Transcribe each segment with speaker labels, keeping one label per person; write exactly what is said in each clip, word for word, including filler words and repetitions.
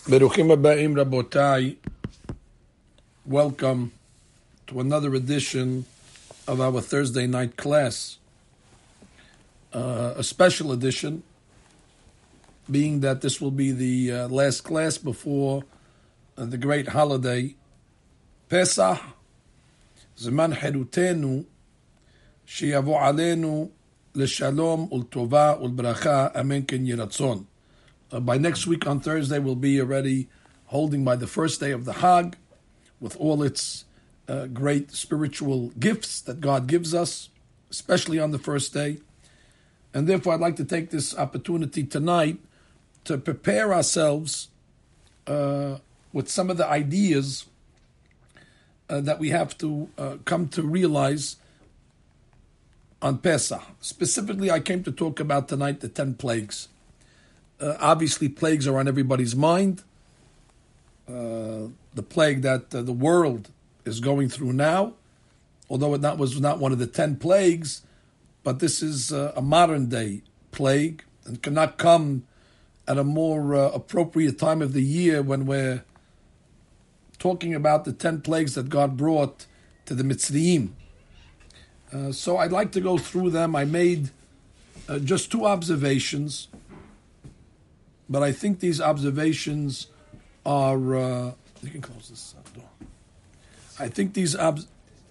Speaker 1: Beruchim Habayim Rabotai, welcome to another edition of our Thursday night class. Uh, a special edition, being that this will be the uh, last class before uh, the great holiday, Pesach, Zeman Herutenu, Sheyavo Aleinu, L'Shalom, Ul'Tova, Ul'Bracha, Amen Ken Yiratzon. Uh, by next week on Thursday, we'll be already holding by the first day of the Hag, with all its uh, great spiritual gifts that God gives us, especially on the first day. And therefore, I'd like to take this opportunity tonight to prepare ourselves uh, with some of the ideas uh, that we have to uh, come to realize on Pesach. Specifically, I came to talk about tonight the ten plagues. Uh, obviously, plagues are on everybody's mind. Uh, the plague that uh, the world is going through now, although it not, was not one of the ten plagues, but this is uh, a modern day plague and cannot come at a more uh, appropriate time of the year when we're talking about the ten plagues that God brought to the Mitzrayim. Uh, so I'd like to go through them. I made uh, just two observations, but I think these observations are... Uh, you can close this door. I think these obs...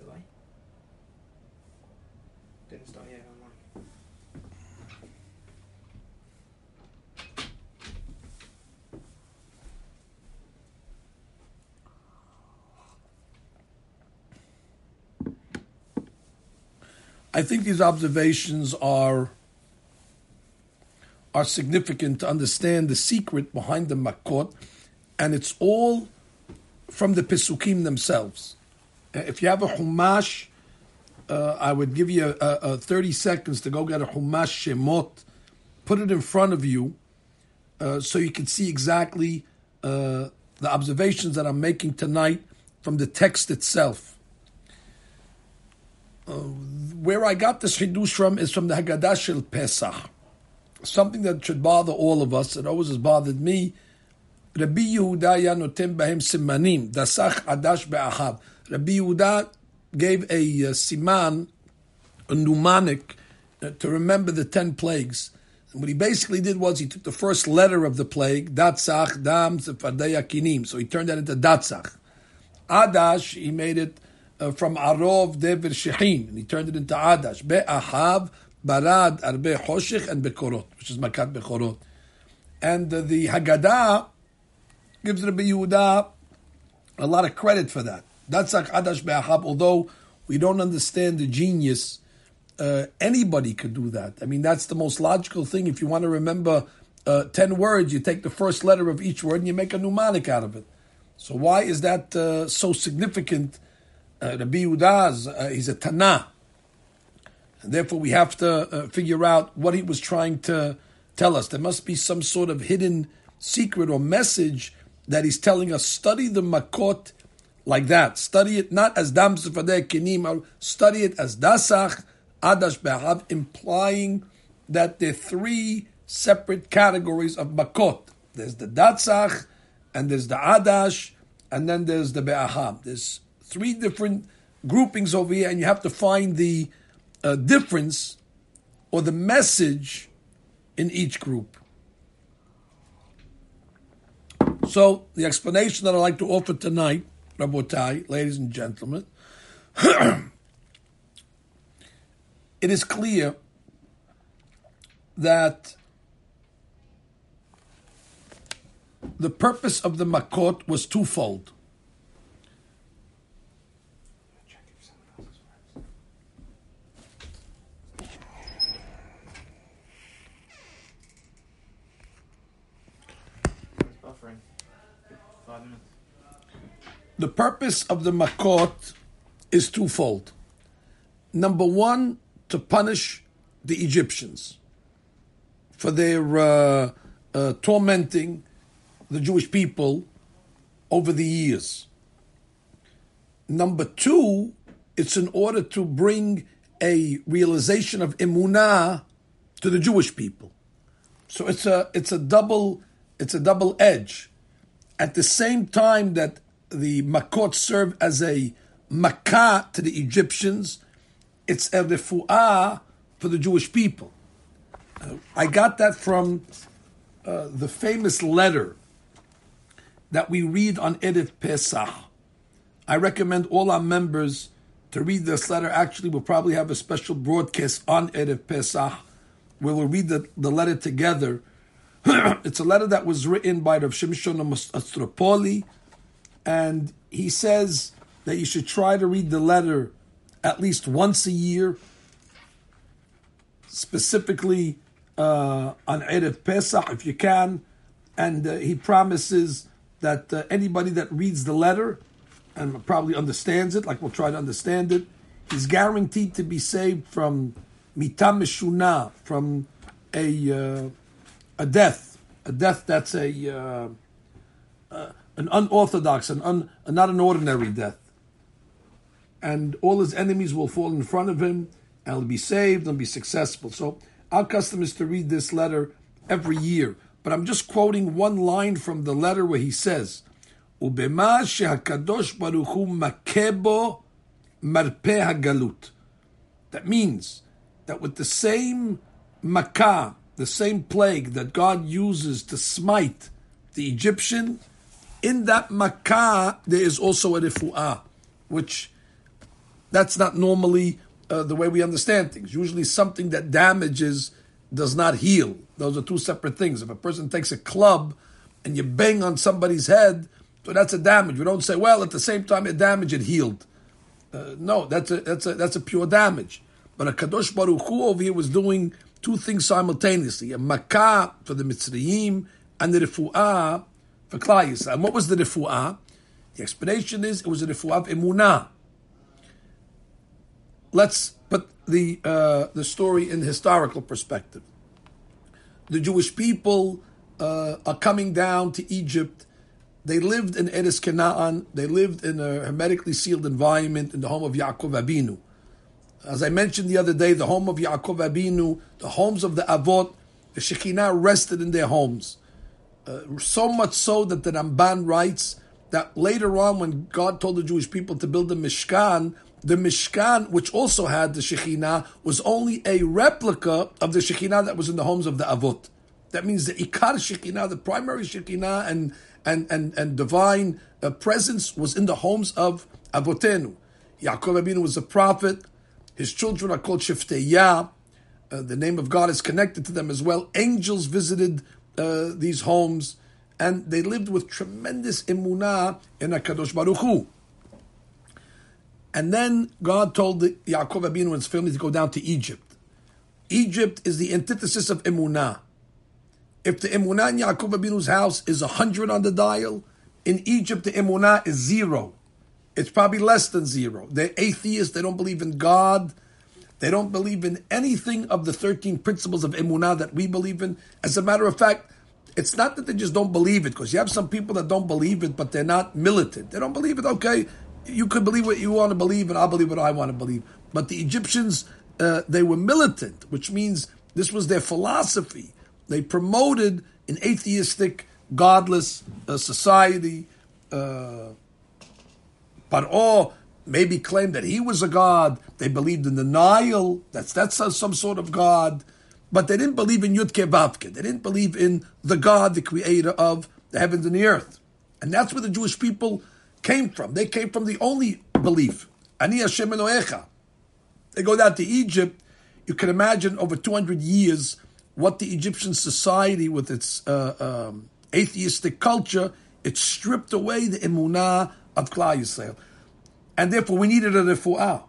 Speaker 1: I think these observations are are significant to understand the secret behind the Makot, and it's all from the Pesukim themselves. If you have a Humash, uh, I would give you a, a, a thirty seconds to go get a Humash Shemot, put it in front of you, uh, so you can see exactly uh, the observations that I'm making tonight from the text itself. Uh, where I got this Hidush from is from the Haggadah Shel Pesach. Something that should bother all of us. It always has bothered me. Rabbi Yehuda ya notem bahem simanim, dasach adash be'ahav. Rabbi Yehuda gave a uh, siman, a mnemonic, uh, to remember the ten plagues. And what he basically did was he took the first letter of the plague, datzach, dam, zefardei akinim. So he turned that into datzach. Adash, he made it uh, from arov, dever, shehin. And he turned it into adash. Be'ahav, barad, arbe, choshech, and bekorot, which is makat bekorot. And uh, the Haggadah gives Rabbi Yehuda a lot of credit for that. That's like Adash Be'achab, although we don't understand the genius, uh, anybody could do that. I mean, that's the most logical thing. If you want to remember uh, ten words, you take the first letter of each word and you make a mnemonic out of it. So why is that uh, so significant? Uh, Rabbi Yehuda, uh, he's a Tana. And therefore we have to uh, figure out what he was trying to tell us. There must be some sort of hidden secret or message that he's telling us. Study the Makot like that. Study it not as Dam Zefadeh Kenim, study it as Dasach, Adash Be'ahav, implying that there are three separate categories of Makot. There's the Datzach, and there's the Adash, and then there's the Be'ahav. There's three different groupings over here, and you have to find the uh, difference or the message in each group. So, the explanation that I'd like to offer tonight, Rabotai, ladies and gentlemen, it is clear that the purpose of the Makot was twofold. The purpose of the Makot is twofold. Number one, to punish the Egyptians for their uh, uh, tormenting the Jewish people over the years. Number two, it's in order to bring a realization of emunah to the Jewish people. So it's a it's a double it's a double edge. at the same time that the makot serve as a makkah to the Egyptians, it's a refu'ah for the Jewish people. Uh, I got that from uh, the famous letter that we read on Erev Pesach. I recommend all our members to read this letter. Actually, we'll probably have a special broadcast on Erev Pesach where we'll read the, the letter together. It's a letter that was written by Rav Shimshon Astropoli, and he says that you should try to read the letter at least once a year, specifically uh, on Erev Pesach, if you can. And uh, he promises that uh, anybody that reads the letter and probably understands it, like we'll try to understand it, he's guaranteed to be saved from mitam meshuna, from a uh, a death, a death that's a uh, uh, an unorthodox, an un, not an ordinary death. And all his enemies will fall in front of him, and he'll be saved and be successful. So our custom is to read this letter every year. But I'm just quoting one line from the letter where he says, "Ubema shehakadosh baruch hu makebo marpeh hagalut." That means that with the same makkah, the same plague that God uses to smite the Egyptian, in that makkah there is also a refu'ah, which that's not normally uh, the way we understand things. Usually something that damages does not heal. Those are two separate things. If a person takes a club and you bang on somebody's head, so that's a damage. We don't say, well, at the same time it damaged, it healed. Uh, no, that's a that's a that's a pure damage. But a Kadosh Baruch Hu over here was doing two things simultaneously: a makkah for the Mitzrayim and the refu'ah for Klal Yisrael. And what was the refu'ah? The explanation is it was a refu'ah of emunah. Let's put the uh, the story in historical perspective. The Jewish people uh, are coming down to Egypt. They lived in Eretz Canaan. They lived in a hermetically sealed environment in the home of Yaakov Abinu. As I mentioned the other day, the home of Yaakov Abinu, the homes of the Avot, the Shekhinah rested in their homes. Uh, so much so that the Ramban writes that later on when God told the Jewish people to build the Mishkan, the Mishkan, which also had the Shekhinah, was only a replica of the Shekhinah that was in the homes of the Avot. That means the Ikar Shekhinah, the primary Shekhinah and and and, and divine uh, presence was in the homes of Avotenu. Yaakov Abinu was a prophet. His children are called Shiftei Yah. Uh, the name of God is connected to them as well. Angels visited uh, these homes, and they lived with tremendous emunah in HaKadosh Baruch Hu. And then God told the Yaakov Abinu and his family to go down to Egypt. Egypt is the antithesis of emunah. If the emunah in Yaakov Abinu's house is one hundred on the dial, in Egypt the emunah is zero. It's probably less than zero. They're atheists. They don't believe in God. They don't believe in anything of the thirteen principles of emunah that we believe in. As a matter of fact, it's not that they just don't believe it, because you have some people that don't believe it, but they're not militant. They don't believe it. Okay, you could believe what you want to believe, and I'll believe what I want to believe. But the Egyptians, uh, they were militant, which means this was their philosophy. They promoted an atheistic, godless uh, society. Uh, Paro maybe claimed that he was a god. They believed in the Nile. That's that's some sort of god. But they didn't believe in Yud Ke Vav Ke. They didn't believe in the God, the creator of the heavens and the earth. And that's where the Jewish people came from. They came from the only belief, Ani Hashem Elohecha. They go down to Egypt. You can imagine over two hundred years what the Egyptian society with its uh, um, atheistic culture, it stripped away the emunah of Klal Yisrael. And therefore we needed a refu'ah.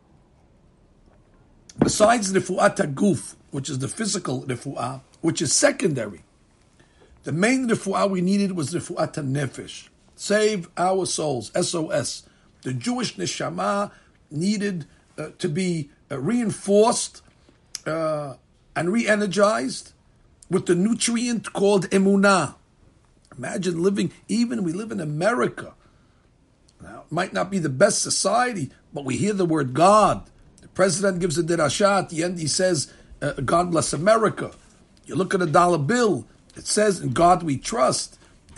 Speaker 1: Besides the refu'ah taguf, which is the physical refu'ah, which is secondary, the main refu'ah we needed was refu'ah nefesh. Save our souls, S O S. The Jewish neshama needed uh, to be uh, reinforced uh, and re-energized with the nutrient called emunah. Imagine living, even we live in America. Now, it might not be the best society, but we hear the word God. The president gives a derashah. At the end, he says, uh, God bless America. You look at a dollar bill, it says, in God we trust.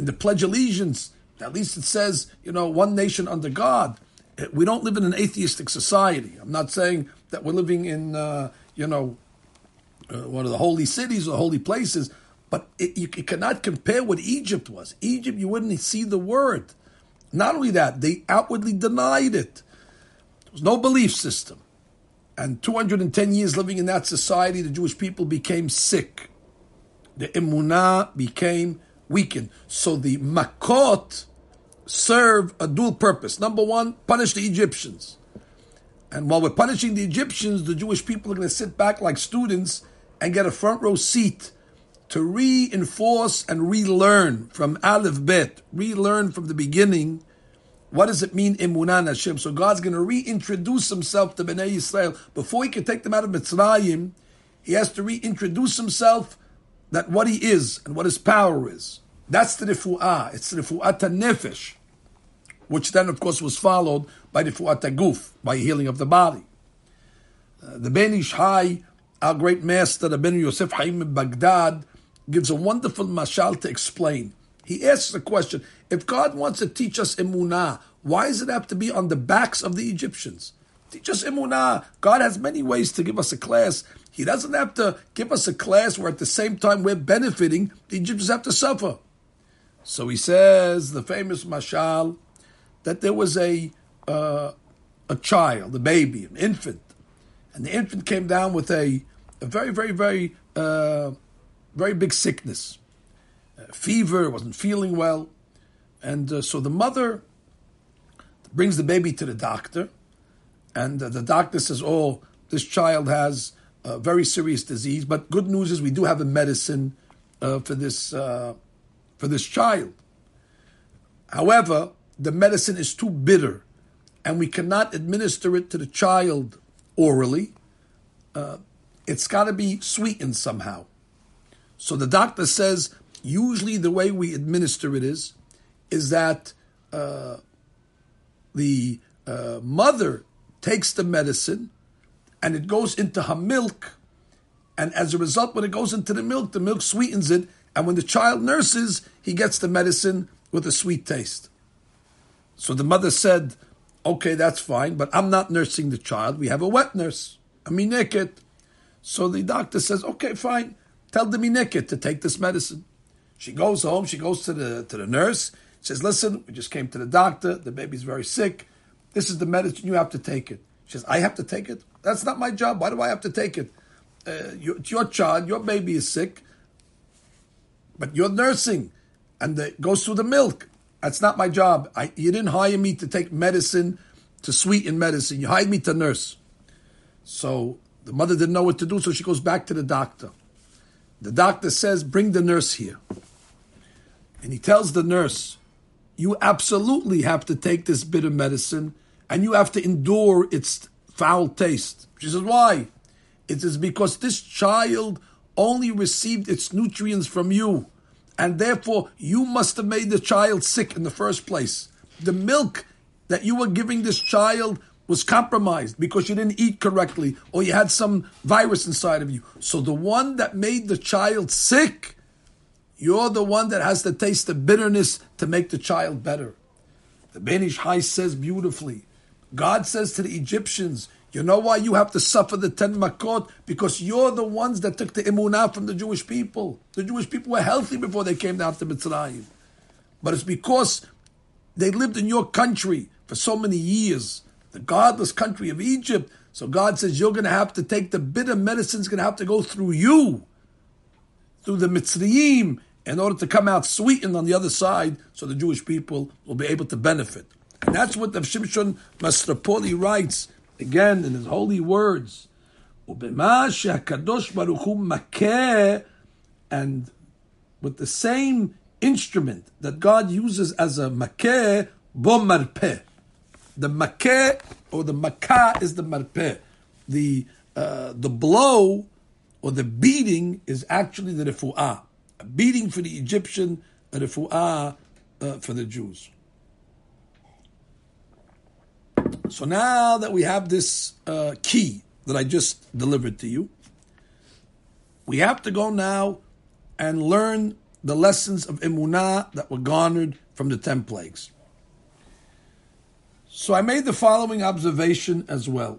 Speaker 1: in the Pledge of Allegiance, at least it says, you know, one nation under God. We don't live in an atheistic society. I'm not saying that we're living in, uh, you know, uh, one of the holy cities or holy places, but it, you, you cannot compare what Egypt was. Egypt, you wouldn't see the word. Not only that, they outwardly denied it. There was no belief system. And two hundred ten years living in that society, the Jewish people became sick. The emunah became weakened. So the makot serve a dual purpose. Number one, punish the Egyptians. And while we're punishing the Egyptians, the Jewish people are going to sit back like students and get a front row seat to reinforce and relearn from Aleph Bet, relearn from the beginning. What does it mean, Emunah Hashem? So God's going to reintroduce himself to Bnei Yisrael. Before he can take them out of Mitzrayim, he has to reintroduce himself that what he is and what his power is. That's the Refu'ah. It's the Refu'at HaNefesh, which then, of course, was followed by the Refu'at HaGuf, by healing of the body. Uh, the Ben Ish Hai, our great master, the Ben Yosef Haim in Baghdad, gives a wonderful mashal to explain. He asks the question, if God wants to teach us emunah, why does it have to be on the backs of the Egyptians? Teach us emunah. God has many ways to give us a class. He doesn't have to give us a class where at the same time we're benefiting, the Egyptians have to suffer. So he says, the famous mashal, that there was a uh, a child, a baby, an infant, and the infant came down with a, a very, very, very, uh, very big sickness. Fever, wasn't feeling well. And uh, so the mother brings the baby to the doctor, and uh, the doctor says, oh, this child has a very serious disease, but good news is we do have a medicine uh, for this uh, for this child. However, the medicine is too bitter, and we cannot administer it to the child orally. Uh, it's got to be sweetened somehow. So the doctor says, usually the way we administer it is, is that uh, the uh, mother takes the medicine and it goes into her milk. And as a result, when it goes into the milk, the milk sweetens it. And when the child nurses, he gets the medicine with a sweet taste. So the mother said, okay, that's fine, but I'm not nursing the child. We have a wet nurse, a mineket. So the doctor says, okay, fine. Tell the mineket to take this medicine. She goes home, she goes to the to the nurse, says, listen, we just came to the doctor, the baby's very sick. This is the medicine, you have to take it. She says, I have to take it? That's not my job. Why do I have to take it? Uh, you, it's your child, your baby is sick, but you're nursing, and it goes through the milk. That's not my job. I, you didn't hire me to take medicine, to sweeten medicine. You hired me to nurse. So the mother didn't know what to do, so she goes back to the doctor. The doctor says, bring the nurse here. And he tells the nurse, you absolutely have to take this bitter medicine and you have to endure its foul taste. She says, why? It is because this child only received its nutrients from you, and therefore you must have made the child sick in the first place. The milk that you were giving this child was compromised because you didn't eat correctly or you had some virus inside of you. So the one that made the child sick, you're the one that has to taste the bitterness to make the child better. The Ben Ish Hai says beautifully, God says to the Egyptians, you know why you have to suffer the ten makot? Because you're the ones that took the emunah from the Jewish people. The Jewish people were healthy before they came down to Mitzrayim. But it's because they lived in your country for so many years, the godless country of Egypt. So God says, you're going to have to take the bitter medicine's going to have to go through you, through the Mitzrayim, in order to come out sweetened on the other side, so the Jewish people will be able to benefit. And that's what the Shimshon Mastropoli writes, again, in his holy words. And with the same instrument that God uses as a makeh, bo marpeh. The makeh, or the makah, is the marpeh. The, uh, the blow, or the beating, is actually the refu'ah. A beating for the Egyptian, a refu'ah uh, for the Jews. So now that we have this uh, key that I just delivered to you, we have to go now and learn the lessons of emunah that were garnered from the ten plagues. So I made the following observation as well.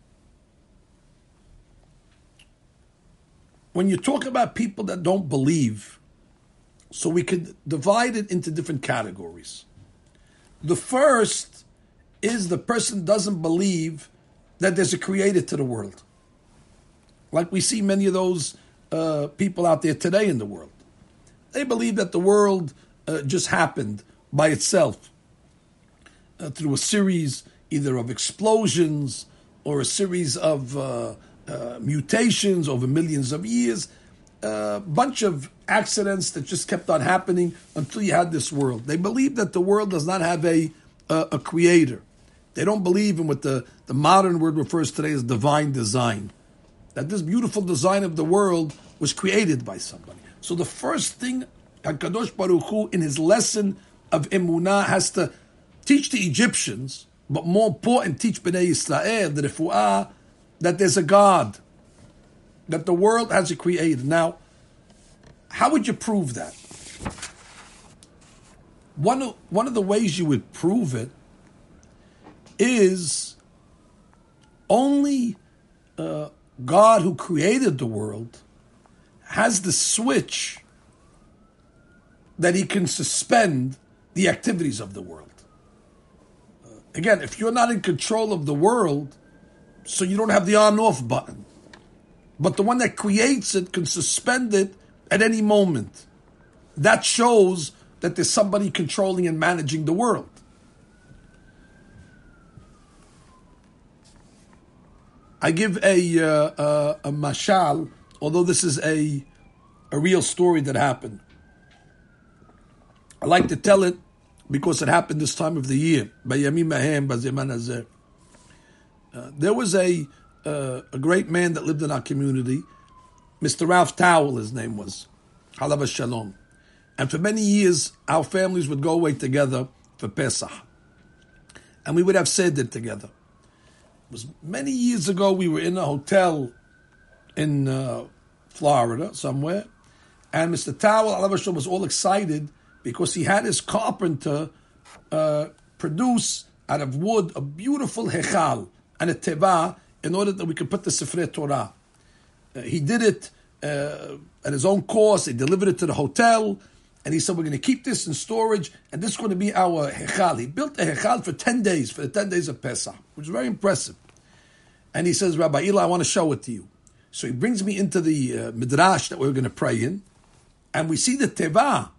Speaker 1: When you talk about people that don't believe, so we could divide it into different categories. The first is the person doesn't believe that there's a creator to the world. Like we see many of those uh, people out there today in the world. They believe that the world uh, just happened by itself uh, through a series either of explosions or a series of uh, uh, mutations over millions of years, a uh, bunch of accidents that just kept on happening until you had this world. They believe that the world does not have a a, a creator. They don't believe in what the, the modern word refers today as divine design. That this beautiful design of the world was created by somebody. So the first thing HaKadosh Baruch Hu in his lesson of Emunah has to teach the Egyptians, but more important, teach Bnei Yisrael, the Refuah, that there's a God, that the world has a creator. Now, how would you prove that? One of, one of the ways you would prove it is only uh, God who created the world has the switch that he can suspend the activities of the world. Uh, again, if you're not in control of the world, so you don't have the on-off button. But the one that creates it can suspend it at any moment. That shows that there's somebody controlling and managing the world. I give a uh, uh, a mashal, although this is a a real story that happened. I like to tell it because it happened this time of the year. Uh, there was a uh, a great man that lived in our community, Mister Ralph Towel, his name was, Halav Shalom. And for many years, our families would go away together for Pesach. And we would have Seder together. It was many years ago, we were in a hotel in uh, Florida, somewhere. And Mister Towel, Halav Shalom, was all excited because he had his carpenter uh, produce out of wood a beautiful hechal and a teva in order that we could put the Sifrei Torah. Uh, he did it uh, at his own cost. He delivered it to the hotel. And he said, we're going to keep this in storage, and this is going to be our hechal. He built a hechal for ten days, for the ten days of Pesach, which is very impressive. And he says, Rabbi Eli, I want to show it to you. So he brings me into the uh, midrash that we we're going to pray in, and we see the teva,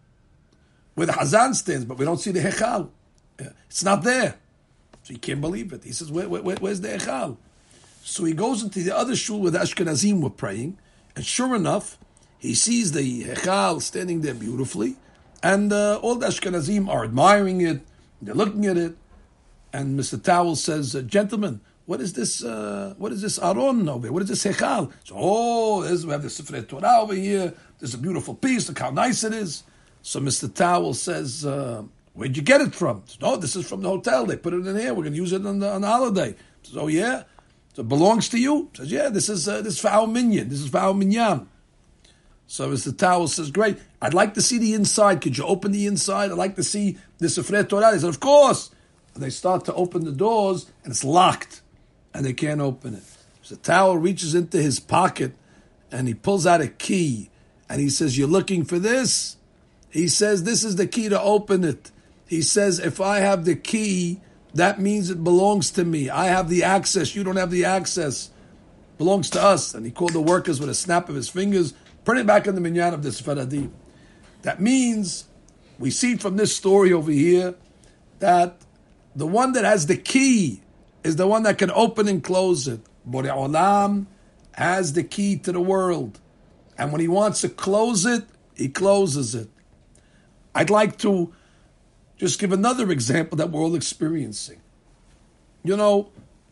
Speaker 1: where the Hazan stands, but we don't see the hechal. Uh, it's not there. So he can't believe it. He says, where, where, where's the hechal? So he goes into the other shul where the Ashkenazim were praying, and sure enough, he sees the hechal standing there beautifully, and uh, all the Ashkenazim are admiring it, they're looking at it, and Mister Towel says, uh, gentlemen, what is this uh, What is this aron over here? What is this hechal? So, oh, there's, we have the Sifrei Torah over here, there's a beautiful piece, look how nice it is. So Mister Towel says, uh, where'd you get it from? Says, no, this is from the hotel, they put it in here, we're going to use it on the, on the holiday. Says, oh yeah? So it belongs to you? Says, yeah, this is, uh, this is for our minyan, this is for our minyan. So Mister Towel says, great, I'd like to see the inside. Could you open the inside? I'd like to see the Sifrei Torah. He said, of course. And they start to open the doors, and it's locked, and they can't open it. So Towel reaches into his pocket, and he pulls out a key, and he says, you're looking for this? He says, this is the key to open it. He says, if I have the key, that means it belongs to me. I have the access. You don't have the access. It belongs to us. And he called the workers with a snap of his fingers, put it back in the minyan of the Sfaradim. That means, we see from this story over here, that the one that has the key is the one that can open and close it. Borei Olam has the key to the world. And when he wants to close it, he closes it. I'd like to just give another example that we're all experiencing. You know,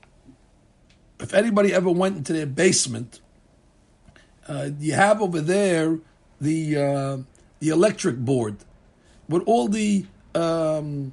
Speaker 1: if anybody ever went into their basement, Uh, you have over there the uh, the electric board with all the um,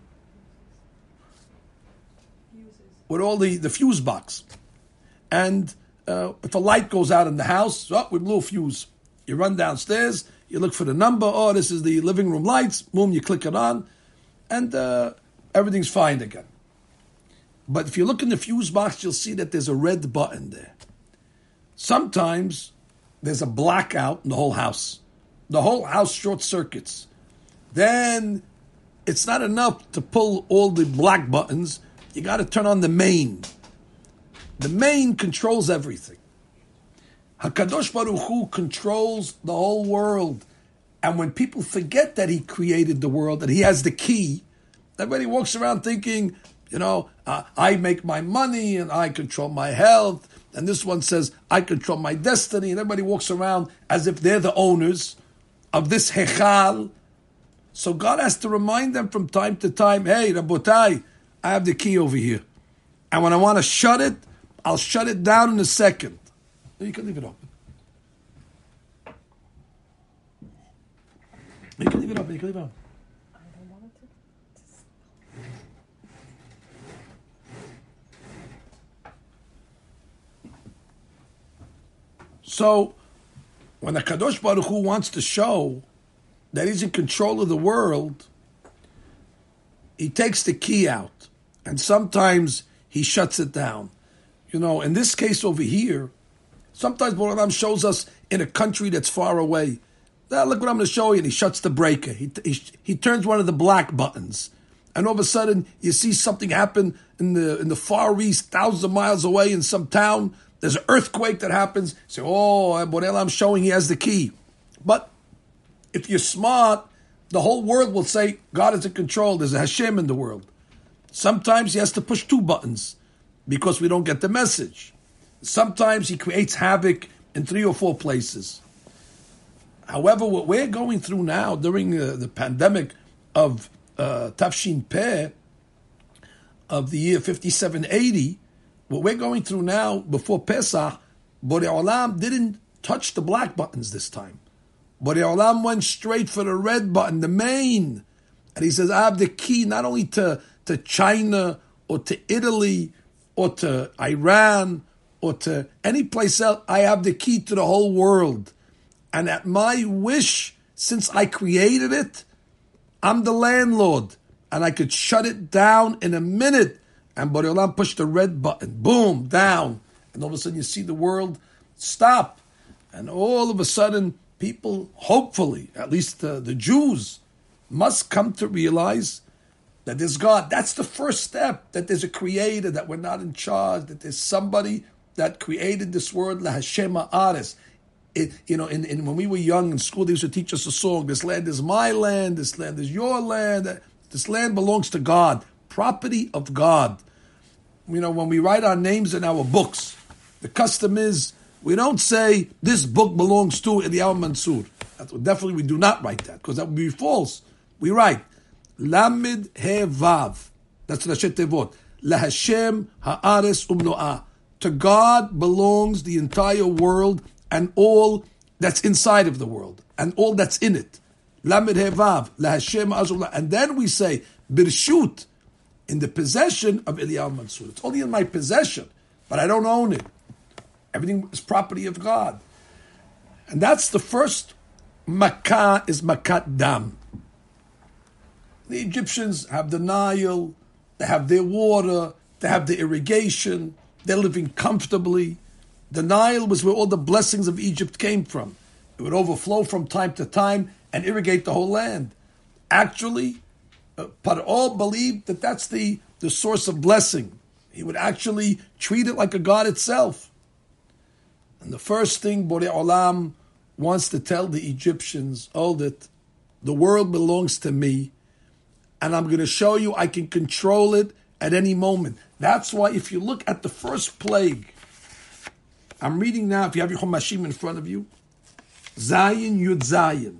Speaker 1: with all the, the fuse box, and uh, if a light goes out in the house, oh, we blew a fuse. You run downstairs, You look for the number. Oh, this is the living room lights. Boom, you click it on, and uh, everything's fine again. But if you look in the fuse box, you'll see that there's a red button there. Sometimes there's a blackout in the whole house. The whole house short circuits. Then it's not enough to pull all the black buttons. You got to turn on the main. The main controls everything. HaKadosh Baruch Hu controls the whole world. And when people forget that he created the world, that he has the key, everybody walks around thinking, you know, uh, I make my money and I control my health. And this one says, I control my destiny. And everybody walks around as if they're the owners of this hechal. So God has to remind them from time to time, hey, Rabotai, I have the key over here. And when I want to shut it, I'll shut it down in a second. You can leave it open. You can leave it open. You can leave it open.
Speaker 2: I don't want it
Speaker 1: to. So, when the Kadosh Baruch Hu wants to show that he's in control of the world, he takes the key out, and sometimes he shuts it down. You know, in this case over here, sometimes Borei Olam shows us in a country that's far away. Now, look what I'm going to show you. And he shuts the breaker. He, he he turns one of the black buttons, and all of a sudden you see something happen in the in the Far East, thousands of miles away in some town. There's an earthquake that happens. You say, oh, Borei Olam showing he has the key. But if you're smart, the whole world will say God is in control. There's a Hashem in the world. Sometimes he has to push two buttons because we don't get the message. Sometimes he creates havoc in three or four places. However, what we're going through now during uh, the pandemic of uh, Tafshin Peh of the year fifty-seven eighty, what we're going through now before Pesach, Borei Olam didn't touch the black buttons this time. Borei Olam went straight for the red button, the main. And he says, I have the key not only to, to China or to Italy or to Iran or to any place else. I have the key to the whole world. And at my wish, since I created it, I'm the landlord. And I could shut it down in a minute. And Borei Olam pushed the red button. Boom, down. And all of a sudden you see the world stop. And all of a sudden people, hopefully, at least uh, the Jews, must come to realize that there's God. That's the first step, that there's a creator, that we're not in charge, that there's somebody that created this world, La Hashem Haaretz. It, you know, in, in, when we were young in school, they used to teach us a song, this land is my land, this land is your land, this land belongs to God, property of God. You know, when we write our names in our books, the custom is, we don't say, this book belongs to Eliyahu Mansour. That's, definitely we do not write that, because that would be false. We write, Lamed He Vav. That's Rashi Tevot. La Hashem Haaretz Umnoah. To God belongs the entire world and all that's inside of the world and all that's in it. Lamed He Vav. La Hashem Haaretz. And then we say, Birshut, in the possession of Eliyahu Mansour. It's only in my possession, but I don't own it. Everything is property of God. And that's the first Makkah, is Makat Dam. The Egyptians have the Nile, they have their water, they have the irrigation, they're living comfortably. The Nile was where all the blessings of Egypt came from. It would overflow from time to time and irrigate the whole land. Actually, uh, Paro believed that that's the, the source of blessing. He would actually treat it like a god itself. And the first thing Borei Olam wants to tell the Egyptians, oh, that the world belongs to me, and I'm going to show you I can control it at any moment. That's why if you look at the first plague, I'm reading now, if you have your Chumashim in front of you, Zayin Yud Zayin.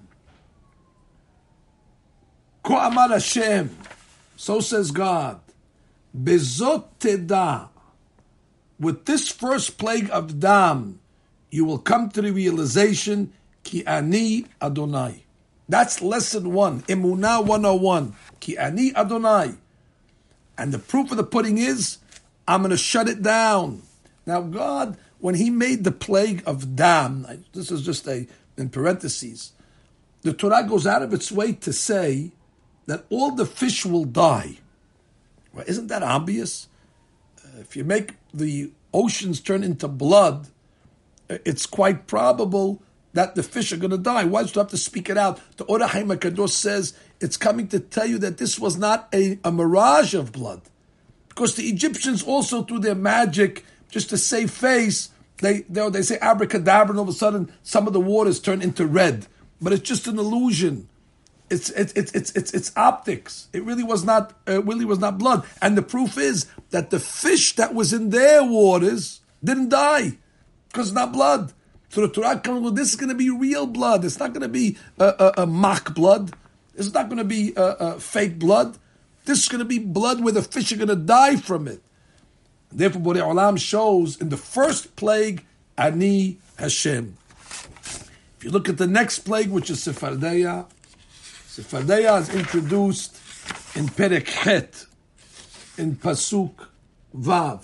Speaker 1: Ko Amar Hashem, so says God, Bezot Teda, with this first plague of Dam, you will come to the realization, Ki Ani Adonai. That's lesson one, Emunah one oh one. Ki Ani Adonai. And the proof of the pudding is, I'm going to shut it down. Now God, when he made the plague of Dam, this is just a, in parentheses, the Torah goes out of its way to say that all the fish will die. Well, isn't that obvious? Uh, if you make the oceans turn into blood, it's quite probable that the fish are going to die. Why do you have to speak it out? The Or HaChaim HaKadosh says it's coming to tell you that this was not a, a mirage of blood. Because the Egyptians also, through their magic, just to save face, they, they, they say abracadabra, and all of a sudden some of the waters turn into red. But it's just an illusion. It's it's it's it's it's, it's optics. It really was not uh, really was not blood. And the proof is that the fish that was in their waters didn't die because it's not blood. So the Torah comes with this is going to be real blood. It's not going to be a, a, a mock blood. It's not going to be a, a fake blood. This is going to be blood where the fish are going to die from it. Therefore, Borei Olam shows in the first plague, Ani Hashem. If you look at the next plague, which is Sephardeia, Sephardeia is introduced in Perek Het, in Pasuk Vav.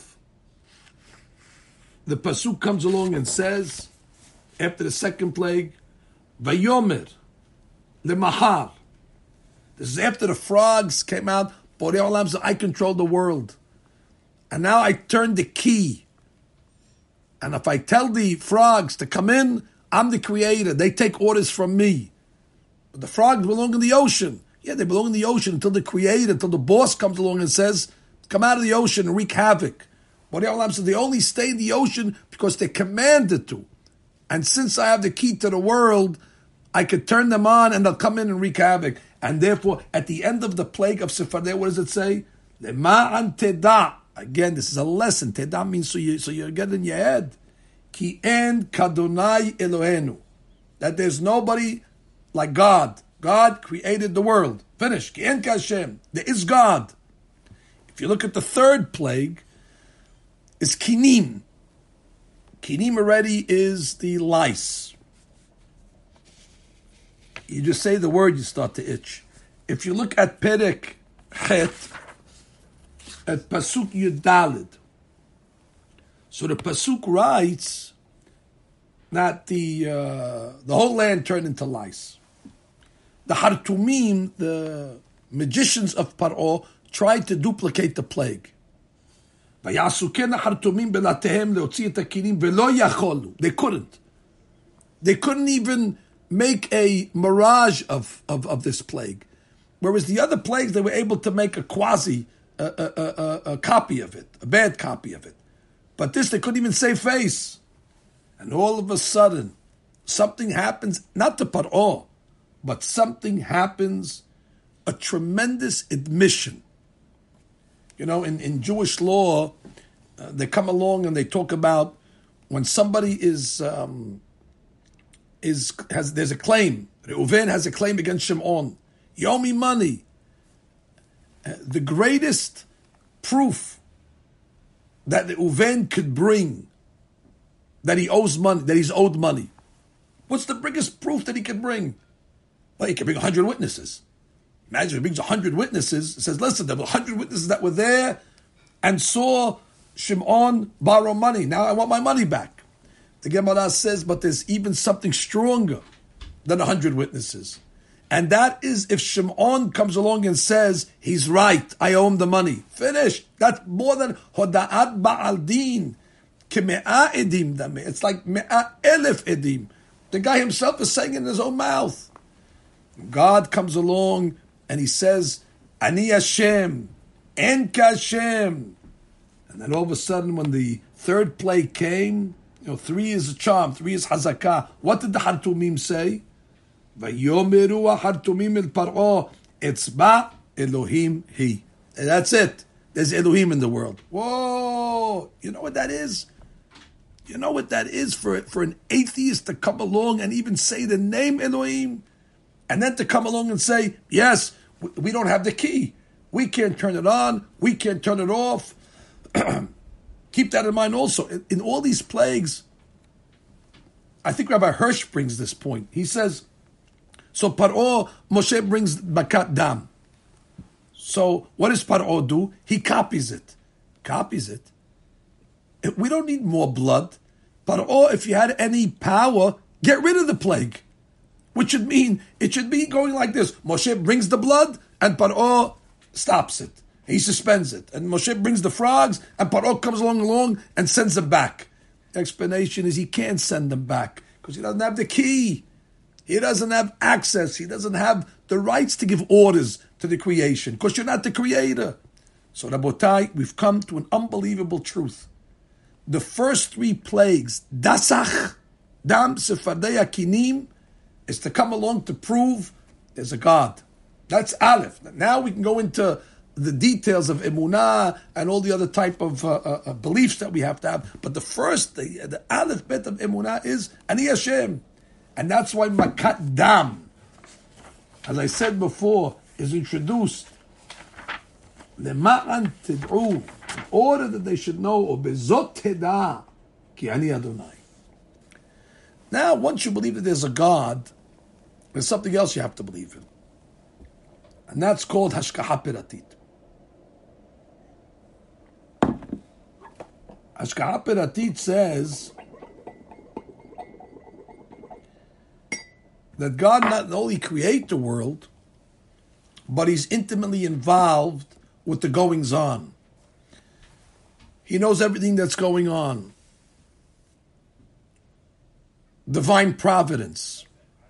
Speaker 1: The Pasuk comes along and says, after the second plague, Vayomer Lemahar. This is after the frogs came out. Borei Olam said, I control the world. And now I turn the key. And if I tell the frogs to come in, I'm the creator. They take orders from me. But the frogs belong in the ocean. Yeah, they belong in the ocean until the creator, until the boss comes along and says, come out of the ocean and wreak havoc. Borei Olam says they only stay in the ocean because they're commanded to. And since I have the key to the world, I could turn them on and they'll come in and wreak havoc. And therefore, at the end of the plague of Sephardeia, what does it say? Lema'an teda. Again, this is a lesson. Teda means so you so you get in your head. Ki en kadonai Elohenu. That there's nobody like God. God created the world. Finish. Ki en kashem. There is God. If you look at the third plague, is kinim. Kinim already is the lice. You just say the word, you start to itch. If you look at Perek Het, at Pasuk Yudalid, so the Pasuk writes that the uh, the whole land turned into lice. The Hartumim, the magicians of Paro, tried to duplicate the plague. They couldn't. They couldn't even make a mirage of, of, of this plague. Whereas the other plagues, they were able to make a quasi, a, a, a, a copy of it, a bad copy of it. But this, they couldn't even save face. And all of a sudden, something happens, not to Paro, but something happens, a tremendous admission. You know, in, in Jewish law, uh, they come along and they talk about when somebody is um, is has there's a claim. Reuven has a claim against Shimon. You owe me money. Uh, the greatest proof that Reuven could bring that he owes money, that he's owed money. What's the biggest proof that he can bring? Well, he can bring a hundred witnesses. Imagine if he brings a hundred witnesses. It says, listen, there were a hundred witnesses that were there and saw Shimon borrow money. Now I want my money back. The Gemara says, but there's even something stronger than a hundred witnesses. And that is if Shimon comes along and says, he's right, I owe him the money. Finished. That's more than Hoda'at Ba'al Din. Kime'a edim dame. It's like me'a elef edim. The guy himself is saying it in his own mouth. God comes along and he says, Ani Hashem, En Kashem. And then all of a sudden, when the third plague came, you know, three is a charm, three is hazakah. What did the Hartumim say? Vayomeru Hartumim el Paro, Etzba Elohim Hi. And that's it. There's Elohim in the world. Whoa! You know what that is? You know what that is for, for an atheist to come along and even say the name Elohim? And then to come along and say, yes, we don't have the key. We can't turn it on. We can't turn it off. Keep that in mind also. In, in all these plagues, I think Rabbi Hirsch brings this point. He says, so Paro, Moshe brings Bakat Dam. So what does Paro do? He copies it. Copies it. We don't need more blood. Paro, if you had any power, get rid of the plague. which should mean, it should be going like this. Moshe brings the blood, and Paro stops it. He suspends it. And Moshe brings the frogs, and Paro comes along along and sends them back. The explanation is he can't send them back, because he doesn't have the key. He doesn't have access. He doesn't have the rights to give orders to the creation, because you're not the creator. So, Rabotai, we've come to an unbelievable truth. The first three plagues, Dasach, Dam, Sefardei Akinim, is to come along to prove there's a God. That's Aleph. Now we can go into the details of Emunah and all the other type of uh, uh, beliefs that we have to have. But the first, the, the Aleph bet of Emunah is Ani Hashem. And that's why Makat Dam, as I said before, is introduced. Lema'an Tid'u, in order that they should know, or Bezot Teda, Ki Ani Adonai. Now, once you believe that there's a God, there's something else you have to believe in. And that's called Hashkaha Piratit. Hashkaha Piratit says that God not only creates the world, but He's intimately involved with the goings on. He knows everything that's going on. Divine providence.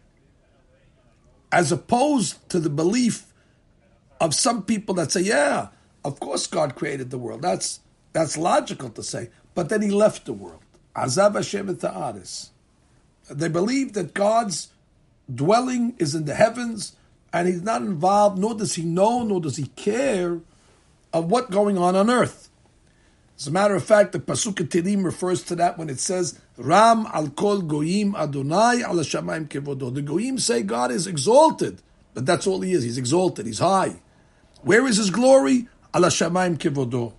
Speaker 1: As opposed to the belief of some people that say, yeah, of course God created the world. That's that's logical to say. But then He left the world. Azav Hashem et ha'aretz. They believe that God's dwelling is in the heavens, and He's not involved, nor does He know, nor does He care of what's going on on earth. As a matter of fact, the Pasuk Tehillim refers to that when it says, Ram al kol goyim Adonai al shamayim kevodo. The goyim say God is exalted, but that's all He is. He's exalted, He's high. Where is His glory? Al shamayim kevodo.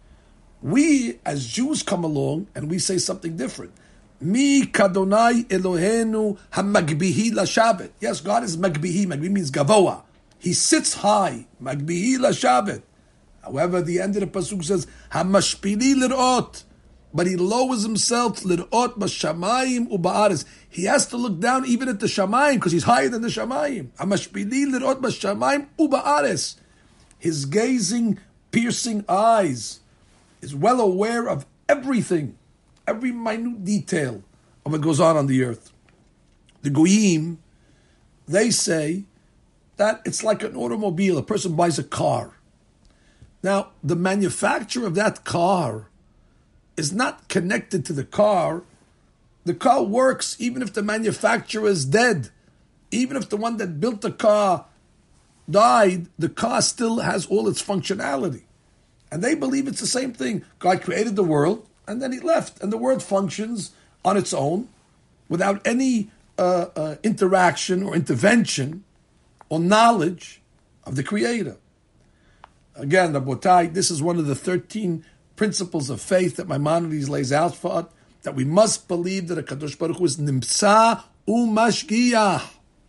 Speaker 1: We, as Jews, come along and we say something different. Mi kadonai Elohenu hamagbihi lashavet. Yes, God is magbihi. Magbihi means gavoa. He sits high. Magbihi lashavet. However, the end of the pasuk says hamashpili lirot, but He lowers Himself lirot bashamayim ubaares. He has to look down even at the shamayim because He's higher than the shamayim. Hamashpili lirot bashamayim ubaares. His gazing, piercing eyes is well aware of everything, every minute detail of what goes on on the earth. The goyim, they say that it's like an automobile. A person buys a car. Now, the manufacturer of that car is not connected to the car. The car works even if the manufacturer is dead. Even if the one that built the car died, the car still has all its functionality. And they believe it's the same thing. God created the world, and then He left. And the world functions on its own without any uh, uh, interaction or intervention or knowledge of the Creator. Again, Rabotai, this is one of the thirteen principles of faith that Maimonides lays out for us, that we must believe that a Kadosh Baruch Hu is Nimsa Umashgiach.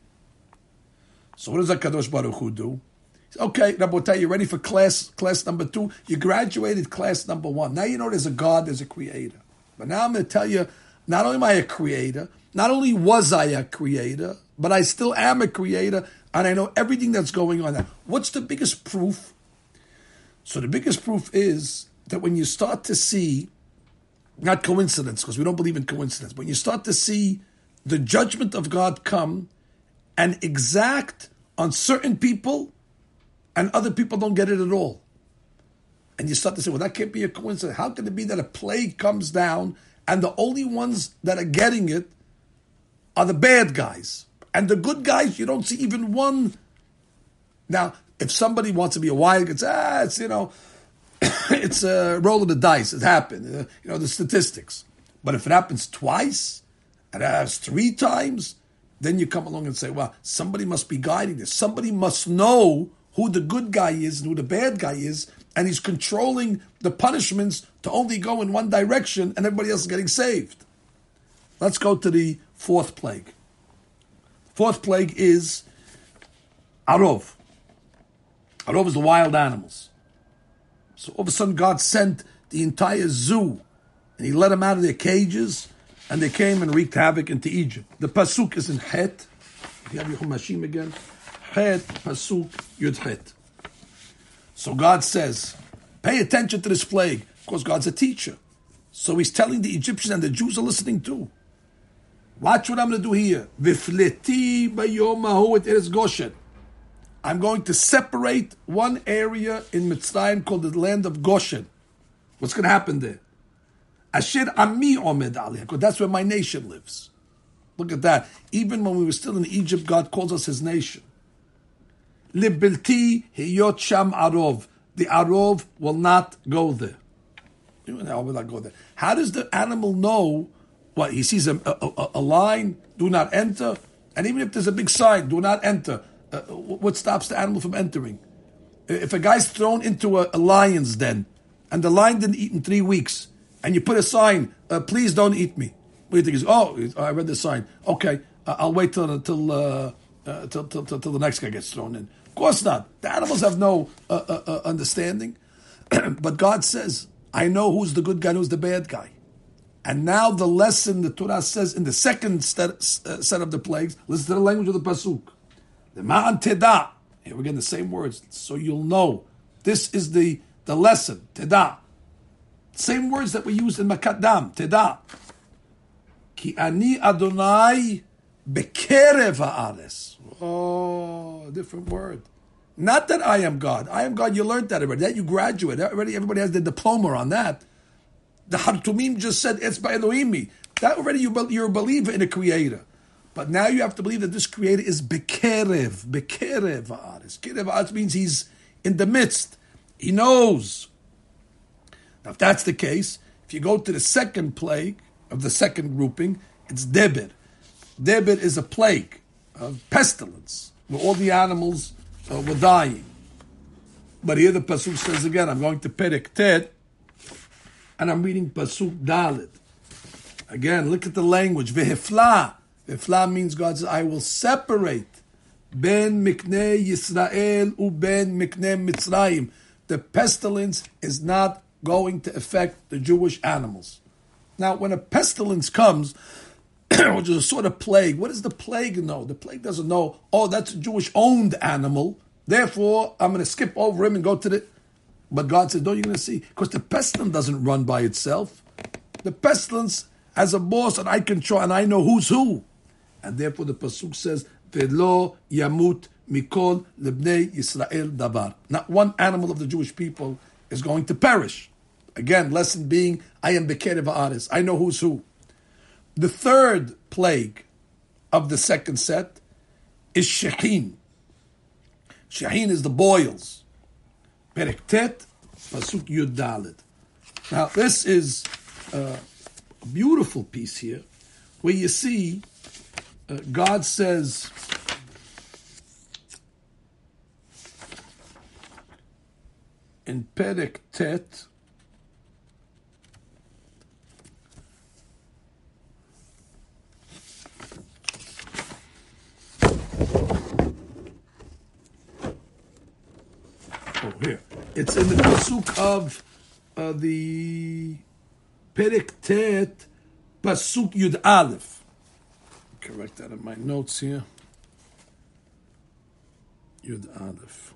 Speaker 1: So what does a Kadosh Baruch Hu do? Okay, Rabotai, you ready for class class number two? You graduated class number one. Now you know there's a God, there's a creator. But now I'm going to tell you, not only am I a creator, not only was I a creator, but I still am a creator, and I know everything that's going on there. What's the biggest proof? So the biggest proof is that when you start to see, not coincidence, because we don't believe in coincidence, but when you start to see the judgment of God come and exact on certain people, and other people don't get it at all. And you start to say, well, that can't be a coincidence. How can it be that a plague comes down and the only ones that are getting it are the bad guys? And the good guys, you don't see even one. Now, if somebody wants to be a wild guy, it's, ah, it's, you know, it's a roll of the dice. It happened. Uh, you know, the statistics. But if it happens twice, and it happens three times, then you come along and say, well, somebody must be guiding this. Somebody must know who the good guy is and who the bad guy is, and he's controlling the punishments to only go in one direction, and everybody else is getting saved. Let's go to the fourth plague. Fourth plague is Arov. Arov is the wild animals. So all of a sudden God sent the entire zoo, and He let them out of their cages, and they came and wreaked havoc into Egypt. The pasuk is in Het, if you have your Chumashim again, Het Pasuk Yud Het. So God says, pay attention to this plague, because God's a teacher. So he's telling the Egyptians, and the Jews are listening too. Watch what I'm going to do here. Vifleti bayom hahu et eretz Goshen. I'm going to separate one area in Mitzrayim called the land of Goshen. What's going to happen there? Asher ami omed aliyah, because that's where my nation lives. Look at that. Even when we were still in Egypt, God calls us his nation. Libilti hiyot sham arov. The arov will not go there. How will not go there? How does the animal know what? He sees a, a, a line, do not enter. And even if there's a big sign, do not enter. Uh, what stops the animal from entering? If a guy's thrown into a, a lion's den, and the lion didn't eat in three weeks, and you put a sign, uh, please don't eat me. What do you think? Oh, I read the sign. Okay, uh, I'll wait till till, uh, uh, till, till, till till the next guy gets thrown in. Of course not. The animals have no uh, uh, uh, understanding. But God says, I know who's the good guy and who's the bad guy. And now the lesson the Torah says in the second set, uh, set of the plagues, listen to the language of the Pasuk. The Ma'an Teda. Here again, the same words. So you'll know. This is the, the lesson. Teda. Same words that we use in Makadam. Teda. Ki ani Adonai bekerev ha'ares. Oh, different word. Not that I am God. I am God, you learned that already. That you graduate. Already everybody has their diploma on that. The Hartumim just said, it's by Elohimi. That already you, you're a believer in a creator. But now you have to believe that this creator is bekerev. Bekerev ha'ares. Bekerev ha'ares means he's in the midst. He knows. Now if that's the case, if you go to the second plague of the second grouping, it's Deber. Deber is a plague of pestilence, where all the animals uh, were dying. But here the Pasuk says again, I'm going to Perek Tet, and I'm reading Pasuk Dalet. Again, look at the language. Vehefla. Vehefla means God says, I will separate Ben Miknei Yisrael u Ben Miknei Mitzrayim. The pestilence is not going to affect the Jewish animals. Now, when a pestilence comes, which is a sort of plague, what does the plague know? The plague doesn't know, oh, that's a Jewish-owned animal, therefore I'm going to skip over him and go to the... But God says, no, you're going to see, because the pestilence doesn't run by itself. The pestilence has a boss, and I control, and I know who's who. And therefore the Pasuk says, Velo yamut mikol lebnei Yisrael davar. Not one animal of the Jewish people is going to perish. Again, lesson being, I am bekerev ha'ares. I know who's who. The third plague of the second set is Shechin. Shechin is the boils. Perek Tet, Pasuk Yud Dalet. Now, this is uh, a beautiful piece here, where you see uh, God says, in Perek Tet, oh, here. It's in the Pasuk of uh, the Perek Tet, Pasuk Yud Aleph. Correct that in my notes here. Yud Aleph.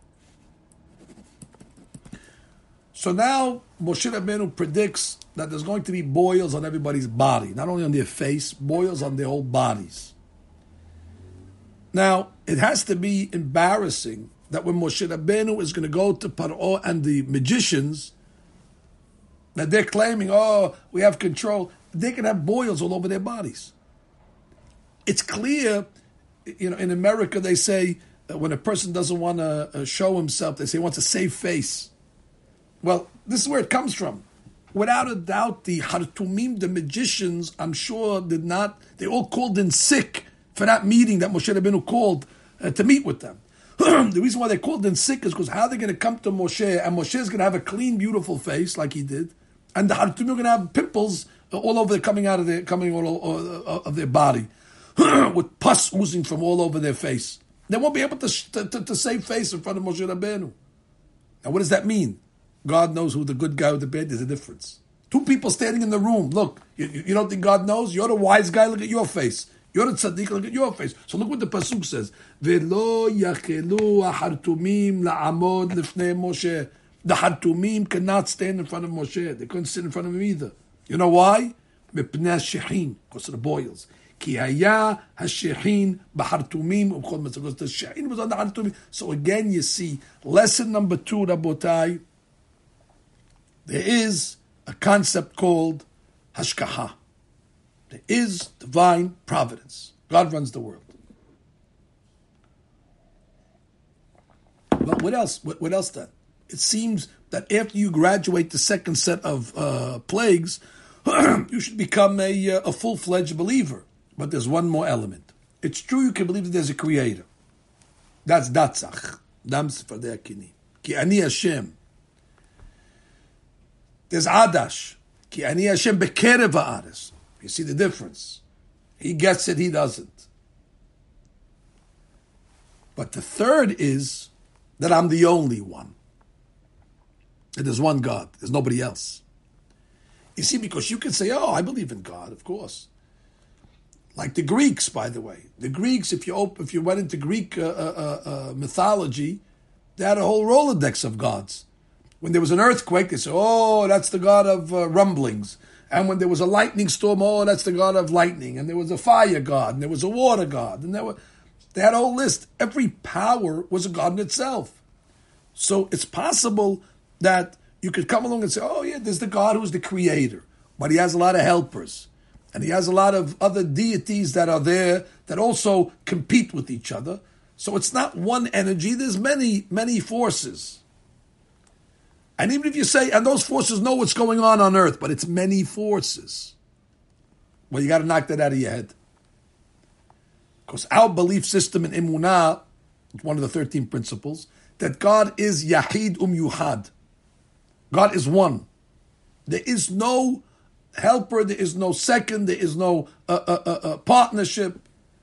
Speaker 1: So now Moshe Rabbeinu predicts that there's going to be boils on everybody's body, not only on their face, boils on their whole bodies. Now, it has to be embarrassing that when Moshe Rabbeinu is going to go to Paro and the magicians, that they're claiming, oh, we have control, they can have boils all over their bodies. It's clear, you know, in America they say, uh, when a person doesn't want to uh, show himself, they say he wants a safe face. Well, this is where it comes from. Without a doubt, the Hartumim, the magicians, I'm sure did not, they all called in sick for that meeting that Moshe Rabbeinu called uh, to meet with them. The reason why they called in sick is because how they're going to come to Moshe, and Moshe is going to have a clean, beautiful face like he did, and the Hartumim are going to have pimples all over, coming out of their, coming all, all of their body, with pus oozing from all over their face. They won't be able to, to, to, to save face in front of Moshe Rabbeinu. Now, what does that mean? God knows who the good guy or the bad. There's a difference. Two people standing in the room. Look, you, you don't think God knows? You're the wise guy. Look at your face. You're a tzaddik, look at your face. So look what the pasuk says. Velo yachelu hartumim la'amod lifnei Moshe. The hartumim cannot stand in front of Moshe. They couldn't sit in front of him either. You know why? Mipnei shehin, because of the boils. Ki haya hashehin b'hartumim u'chol mitzvah. Because the shehin was on the hartumim. So again, you see, lesson number two, Rabotai, there is a concept called hashkaha. There is divine providence. God runs the world. But what else? What, what else then? It seems that after you graduate the second set of uh, plagues, you should become a, a full-fledged believer. But there's one more element. It's true you can believe that there's a creator. That's datzach. Dam sefardei kini. Ki ani Hashem. There's adash. Ki ani Hashem bekerev ha'aretz. You see the difference. He gets it, he doesn't. But the third is that I'm the only one. That there's one God. There's nobody else. You see, because you can say, oh, I believe in God, of course. Like the Greeks, by the way. The Greeks, if you open, if you went into Greek uh, uh, uh, mythology, they had a whole Rolodex of gods. When there was an earthquake, they said, oh, that's the god of uh, rumblings. And when there was a lightning storm, oh, that's the god of lightning. And there was a fire god, and there was a water god. And there were, they had a whole list. Every power was a god in itself. So it's possible that you could come along and say, oh, yeah, there's the God who's the creator. But he has a lot of helpers. And he has a lot of other deities that are there that also compete with each other. So it's not one energy. There's many, many forces. And even if you say, and those forces know what's going on on earth, but it's many forces. Well, you got to knock that out of your head. Because our belief system in Emunah, one of the thirteen principles, that God is Yahid Um Yuhad. God is one. There is no helper, there is no second, there is no uh, uh, uh, uh, partnership.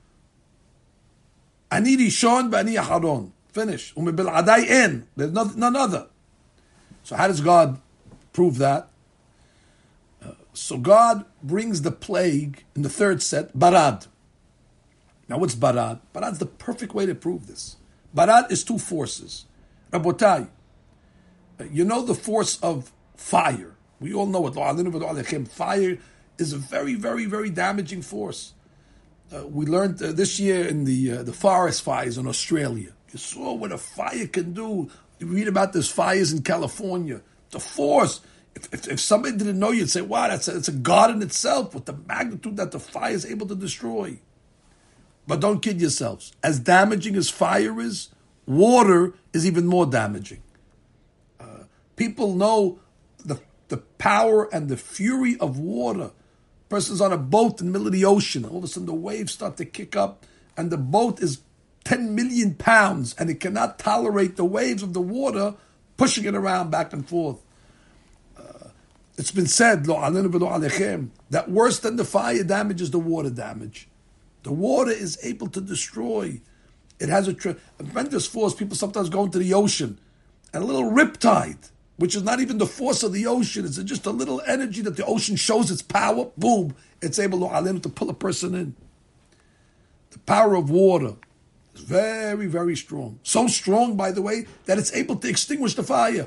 Speaker 1: Ani Rishon B'ani Aharon. Finish. Um Bil'adai En. There's none, none other. So how does God prove that? Uh, so God brings the plague in the third set, Barad. Now what's Barad? Barad's the perfect way to prove this. Barad is two forces. Rabotai, you know the force of fire. We all know it. Fire is a very, very, very damaging force. Uh, we learned uh, this year in the uh, the forest fires in Australia. You saw what a fire can do. You read about these fires in California. The force. If, if, if somebody didn't know, you'd say, wow, that's a, it's a god in itself with the magnitude that the fire is able to destroy. But don't kid yourselves. As damaging as fire is, water is even more damaging. Uh, people know the, the power and the fury of water. Person's on a boat in the middle of the ocean. All of a sudden the waves start to kick up and the boat is ten million pounds and it cannot tolerate the waves of the water pushing it around back and forth. Uh, it's been said, Lo alenu v'lo alechem, that worse than the fire damage is the water damage. The water is able to destroy. It has a tremendous force. People sometimes go into the ocean and a little riptide, which is not even the force of the ocean, it's just a little energy that the ocean shows its power, boom, it's able to pull a person in. The power of water is very, very strong. So strong, by the way, that it's able to extinguish the fire.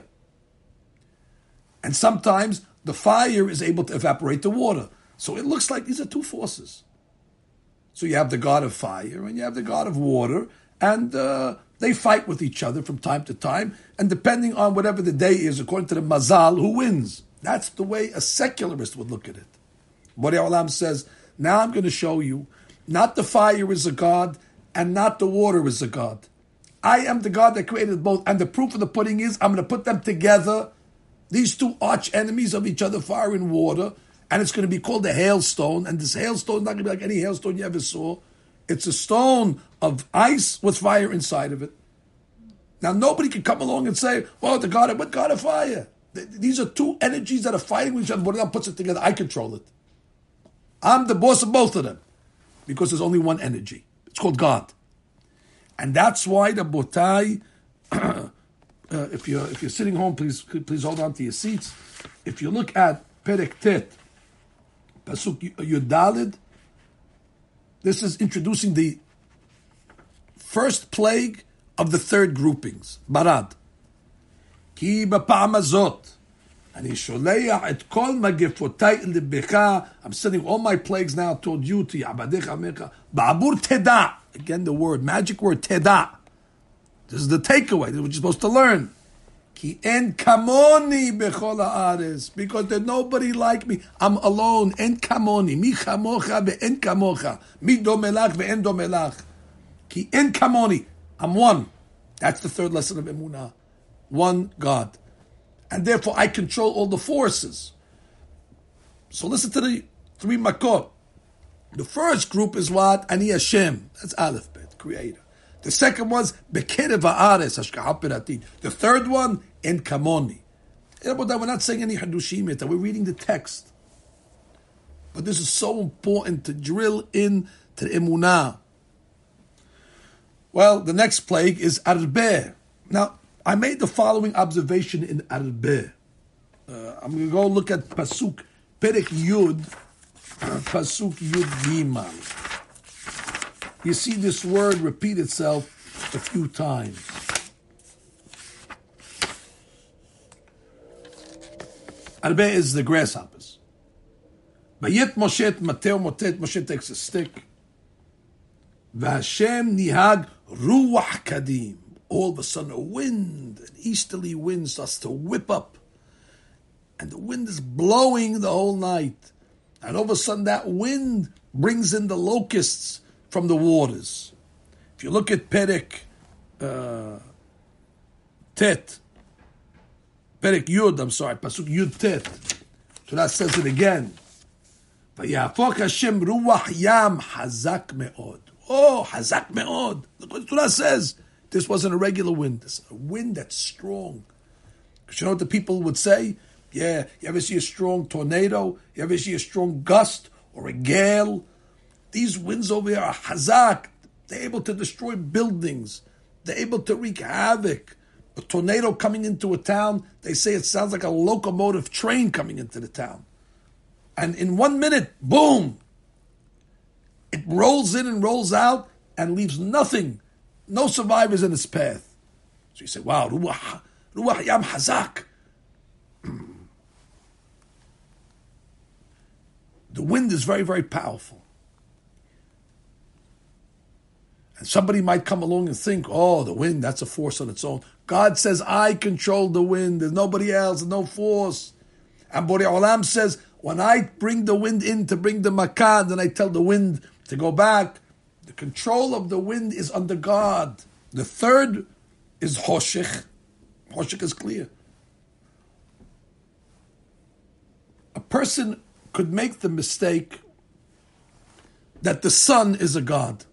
Speaker 1: And sometimes the fire is able to evaporate the water. So it looks like these are two forces. So you have the god of fire and you have the god of water, and uh, they fight with each other from time to time, and depending on whatever the day is, according to the mazal, who wins. That's the way a secularist would look at it. Borei Olam says, now I'm going to show you, not the fire is a god, and not the water is a god. I am the God that created both, and the proof of the pudding is, I'm going to put them together, these two arch enemies of each other, fire and water, and it's going to be called a hailstone, and this hailstone is not going to be like any hailstone you ever saw. It's a stone of ice with fire inside of it. Now, nobody can come along and say, well, the God of, what God of fire? These are two energies that are fighting with each other. One of them puts it together. I control it. I'm the boss of both of them. Because there's only one energy. It's called God. And that's why the Botai, uh, if you're if you're sitting home, please please hold on to your seats. If you look at Perek Tet, Pasuk Yudalid, This is introducing the first plague of the third groupings, Barad. Ki b'pa'am hazot, ani sholeach et kol magefotai lebecha. I'm sending all my plagues now toward you, to Ya'abadecha Amecha. Ba'abur teda. Again, the word, magic word, teda. This is the takeaway that we're supposed to learn. Ki en kamoni bechol haaretz, because there's nobody like me. I'm alone. En kamoni. Mi chamocha ve'en kamocha. Mi domelach ve'en domelach. Ki en kamoni. I'm one. That's the third lesson of Emunah. One God. And therefore I control all the forces. So listen to the three makot. The first group is what? Ani Hashem. That's Aleph Bet, creator. The second one's Bekerev haaretz, Hashgacha Peratit. The third one, En Kamoni. We're not saying any Hadushim yet. We're reading the text. But this is so important to drill in to the Emunah. Well, the next plague is Arbeh. Now, I made the following observation in Arbeh. Uh, I'm going to go look at Pasuk Perek Yud, uh, Pasuk Yud Gimal. You see this word repeat itself a few times. Arbeh is the grasshoppers. Vayet Moshe Mateo Motet, Moshe takes a stick. V'Hashem nihag ruach kadim. All of a sudden a wind, an easterly wind starts to whip up. And the wind is blowing the whole night. And all of a sudden that wind brings in the locusts from the waters. If you look at Perek uh, Tet, Perek Yud, I'm sorry, Pasuk Yud Tet. So that says it again. Vayafok Hashem ruach yam hazak me'od. Oh, hazak me'od. Look what Torah says. This wasn't a regular wind. This is a wind that's strong. Because you know what the people would say? Yeah, you ever see a strong tornado? You ever see a strong gust or a gale? These winds over here are hazak. They're able to destroy buildings. They're able to wreak havoc. A tornado coming into a town, they say it sounds like a locomotive train coming into the town. And in one minute, boom, it rolls in and rolls out and leaves nothing, no survivors in its path. So you say, wow, ruach, ruach yam hazak. The wind is very, very powerful. And somebody might come along and think, oh, the wind, that's a force on its own. God says, I control the wind. There's nobody else, there's no force. And Borei Olam says, when I bring the wind in to bring the makah, then I tell the wind to go back. The control of the wind is under God. The third is Hoshech. Hoshech is clear. A person could make the mistake that the sun is a god.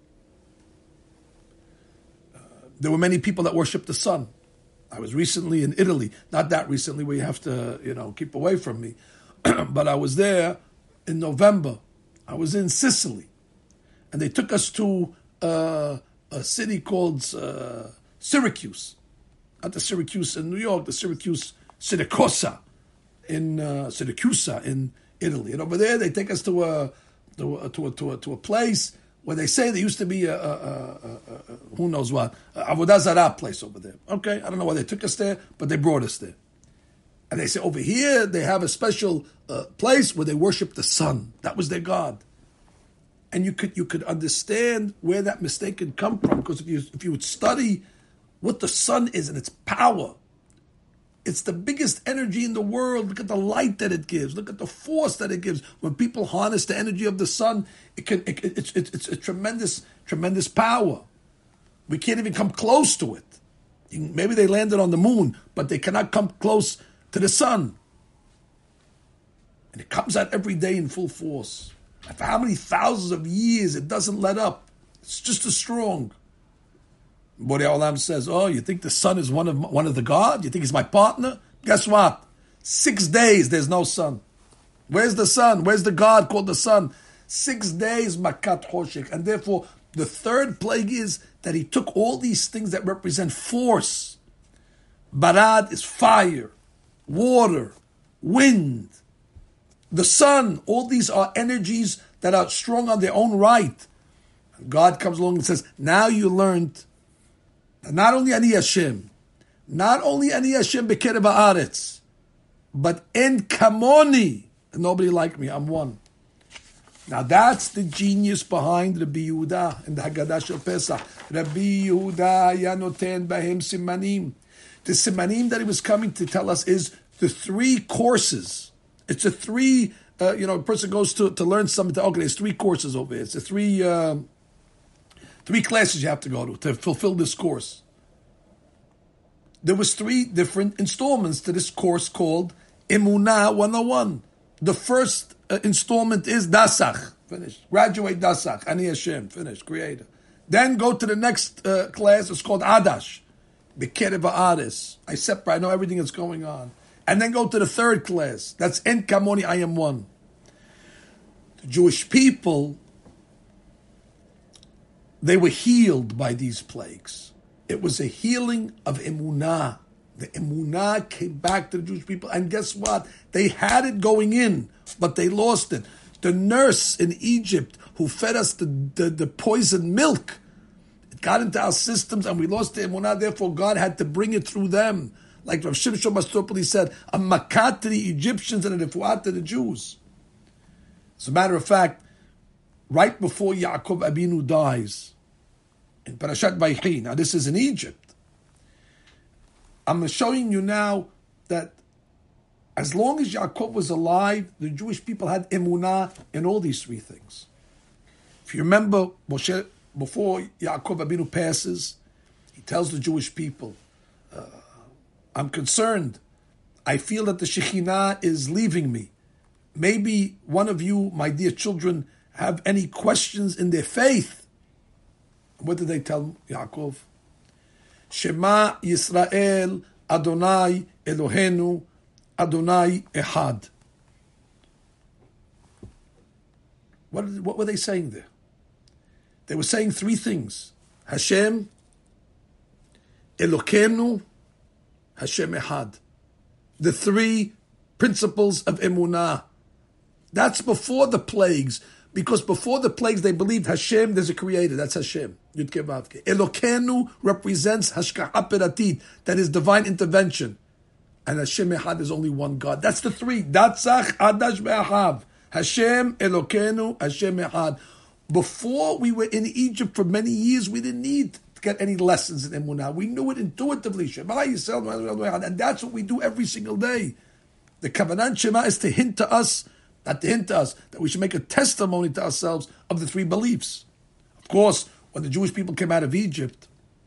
Speaker 1: Uh, there were many people that worship the sun. I was recently in Italy, not that recently where you have to, you know, keep away from me, but I was there in November. I was in Sicily, and they took us to uh, a city called uh, Syracuse. Not the Syracuse in New York, the Syracuse Siracusa in uh, Syracusa in Italy. And over there, they take us to a to a, to a, to a, to a place where they say there used to be a, a, a, a, a who knows what, a Avodah Zarah place over there. Okay, I don't know why they took us there, but they brought us there. And they say over here they have a special uh, place where they worship the sun. That was their god. And you could you could understand where that mistake could come from, because if you if you would study what the sun is and its power, it's the biggest energy in the world. Look at the light that it gives. Look at the force that it gives. When people harness the energy of the sun, it can it, it, it's, it's a tremendous tremendous power. We can't even come close to it. Maybe they landed on the moon, but they cannot come close to the sun. And it comes out every day in full force. And for how many thousands of years it doesn't let up. It's just as strong. Borei Olam says, oh, you think the sun is one of one of the gods? You think he's my partner? Guess what? Six days there's no sun. Where's the sun? Where's the God called the sun? Six days makat hoshek. And therefore, the third plague is that he took all these things that represent force. Barad is fire, water, wind, the sun. All these are energies that are strong on their own right. God comes along and says, now you learned not only Ani Hashem, not only Ani Hashem Bekerev Haaretz, but En Kamoni, nobody like me, I'm one. Now that's the genius behind Rabbi Yehuda in the Haggadah Shel Pesach. Rabbi Yehuda Yanoten Bahem Simanim. The Simanim that he was coming to tell us is the three courses. It's a three, uh, you know, a person goes to, to learn something. Okay, there's three courses over here. It's a three, uh, three classes you have to go to to fulfill this course. There was three different installments to this course called Emunah one oh one. The first uh, installment is Dasach, finished. Graduate Dasach, Ani Hashem, finished, creator. Then go to the next uh, class, it's called Adash, Bekerev Haaretz. I separate, I know everything that's going on. And then go to the third class, that's En Kamoni, I am one. The Jewish people, they were healed by these plagues. It was a healing of Emunah. The Emunah came back to the Jewish people, and guess what? They had it going in, but they lost it. The nurse in Egypt who fed us the, the, the poisoned milk, it got into our systems, and we lost the Emunah. Therefore, God had to bring it through them. Like Rav Shimshon Mastopoli said, a makat to the Egyptians and a refuat to the Jews. As a matter of fact, right before Yaakov Abinu dies, in Parashat Vaychi, now this is in Egypt, I'm showing you now that as long as Yaakov was alive, the Jewish people had emunah in all these three things. If you remember, Moshe, before Yaakov Abinu passes, he tells the Jewish people, uh, I'm concerned. I feel that the Shekhinah is leaving me. Maybe one of you, my dear children, have any questions in their faith. What did they tell Yaakov? Shema Yisrael Adonai Elohenu Adonai Echad. What, what were they saying there? They were saying three things. Hashem, Elokeinu, Hashem Echad. The three principles of Emunah. That's before the plagues. Because before the plagues, they believed Hashem, there's a creator. That's Hashem. Yudke Vavke. Elokeinu represents Hashkaha Peratit. That is divine intervention. And Hashem Echad is only one God. That's the three. Datzach, Adash, Be'ahav. Hashem, Elokeinu, Hashem Echad. Before we were in Egypt for many years, we didn't need to get any lessons in Emunah. We knew it intuitively. Shema Yisrael, and that's what we do every single day. The Kavanah Shema is to hint to us, not to hint to us, that we should make a testimony to ourselves of the three beliefs. Of course, when the Jewish people came out of Egypt,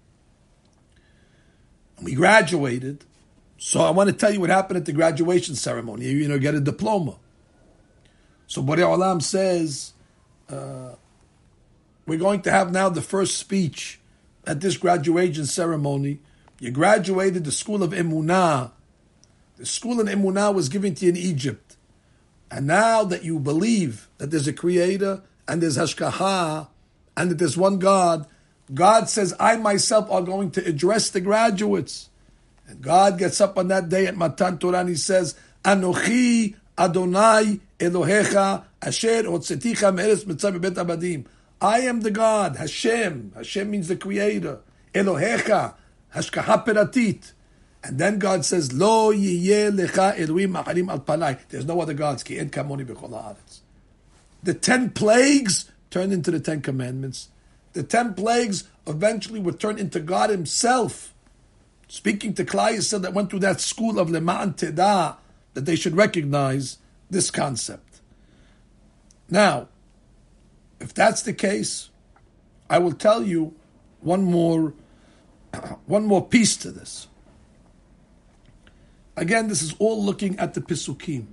Speaker 1: and we graduated, so I want to tell you what happened at the graduation ceremony. You know, get a diploma. So Borei Olam says, uh, we're going to have now the first speech at this graduation ceremony. You graduated the school of Emunah. The school of Emunah was given to you in Egypt. And now that you believe that there's a creator and there's Hashkaha and that there's one God, God says, I myself are going to address the graduates. And God gets up on that day at Matan Torah and he says, Anochi Adonai Elohecha Asher Hotzeticha Me'eretz Mitzrayim Beit Abadim. I am the God, Hashem. Hashem means the creator. Elohecha, Hashkaha Peratit. And then God says, Lo yiyeh lecha Elohim acharim al panai. There's no other gods. Ki en kamoni b'chol haaretz. The ten plagues turned into the Ten Commandments. The ten plagues eventually were turned into God Himself. Speaking to Klal Yisrael that went through that school of Lema'an Tedah, that they should recognize this concept. Now, if that's the case, I will tell you one more, one more piece to this. Again, this is all looking at the Pisukim.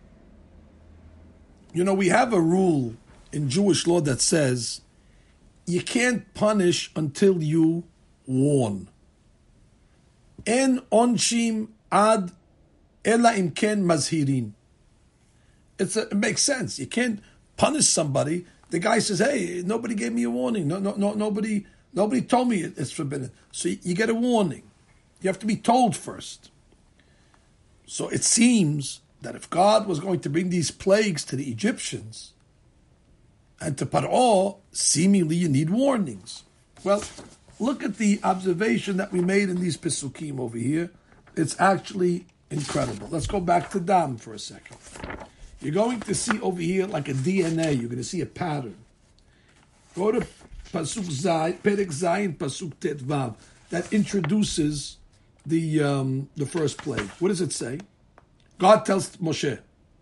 Speaker 1: You know, we have a rule in Jewish law that says you can't punish until you warn. En onshim ad ela imken mazhirin. It's a, it makes sense. You can't punish somebody. The guy says, "Hey, nobody gave me a warning. No, no, no, nobody, nobody told me it's forbidden." So you, you get a warning. You have to be told first. So it seems that if God was going to bring these plagues to the Egyptians, And to Paro, seemingly you need warnings. Well, look at the observation that we made in these Pesukim over here. It's actually incredible. Let's go back to Dam for a second. You're going to see over here like a D N A. You're going to see a pattern. Go to Pasuk Zay, Perek Zayin, Pasuk Tet Vav. That introduces the um, the first plague. What does it say? God tells Moshe,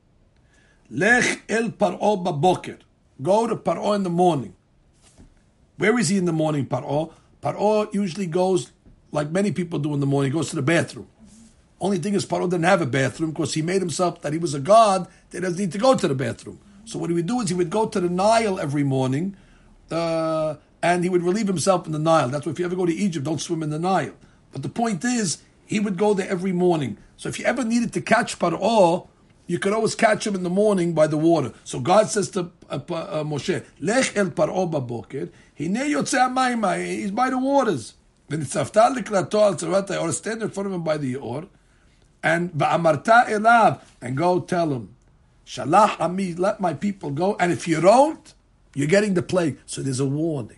Speaker 1: Lech el Paro baboker. Go to Paro in the morning. Where is he in the morning, Paro? Paro usually goes, like many people do in the morning, goes to the bathroom. Only thing is, Paro didn't have a bathroom because he made himself that he was a god that doesn't need to go to the bathroom. So what he would do is he would go to the Nile every morning, uh, and he would relieve himself in the Nile. That's why if you ever go to Egypt, don't swim in the Nile. But the point is, he would go there every morning. So if you ever needed to catch Paro, you could always catch him in the morning by the water. So God says to uh, uh, Moshe, Lech el Paro baboker, hinei yotzei hamayim, he's by the waters. Then it's aftal likrato al tzarata, or stand in front of him by the Or, and va'amarta elav, and go tell him, Shalach ami, let my people go, and if you don't, you're getting the plague. So there's a warning.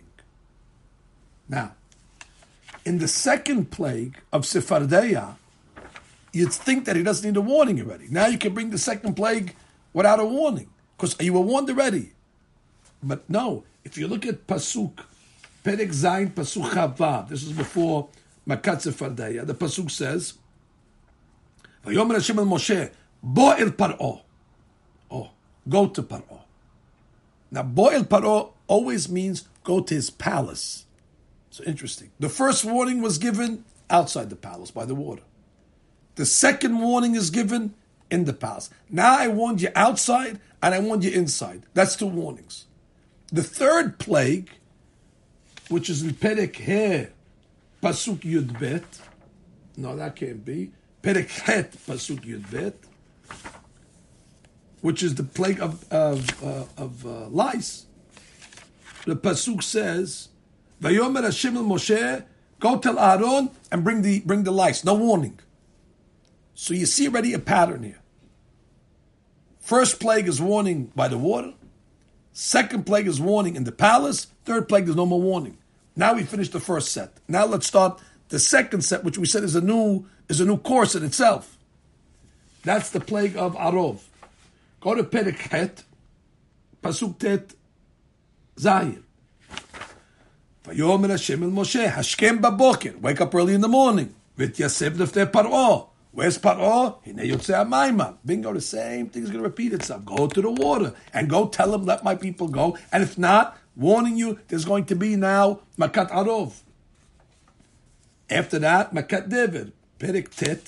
Speaker 1: Now, in the second plague of Sephardeia, you'd think that he doesn't need a warning already. Now you can bring the second plague without a warning, because you were warned already. But no, if you look at Pasuk, Perek Zayin, Pasuk Chavav, this is before Makat Sephardeia, the Pasuk says, Vayomer Hashem el Moshe, Bo el Paro. Oh, go to Paro. Now, Bo el Paro always means go to his palace. So interesting. The first warning was given outside the palace by the water. The second warning is given in the palace. Now I warned you outside and I warned you inside. That's two warnings. The third plague, which is in Perek He, Pasuk Yud Bet. No, that can't be. Perek Het, Pasuk Yud Bet, which is the plague of of, uh, of uh, lice. The Pasuk says, Vayomer Hashem el Moshe, go tell Aaron and bring the bring the lice. No warning. So you see already a pattern here. First plague is warning by the water. Second plague is warning in the palace. Third plague is no more warning. Now we finished the first set. Now let's start the second set, which we said is a new is a new course in itself. That's the plague of Arov. Go to Perek Het, Pasuk Tet Zayin. Vayomer Hashem el Moshe, Hashkem baboker, wake up early in the morning. V'tyasev lefnei Paro. Where's Paro? Hinei yotzei hamayim. Bingo, the same thing is going to repeat itself. Go to the water and go tell him, let my people go. And if not, warning you, there's going to be now Makat Arov. After that, Makat Dever, Perek Tet,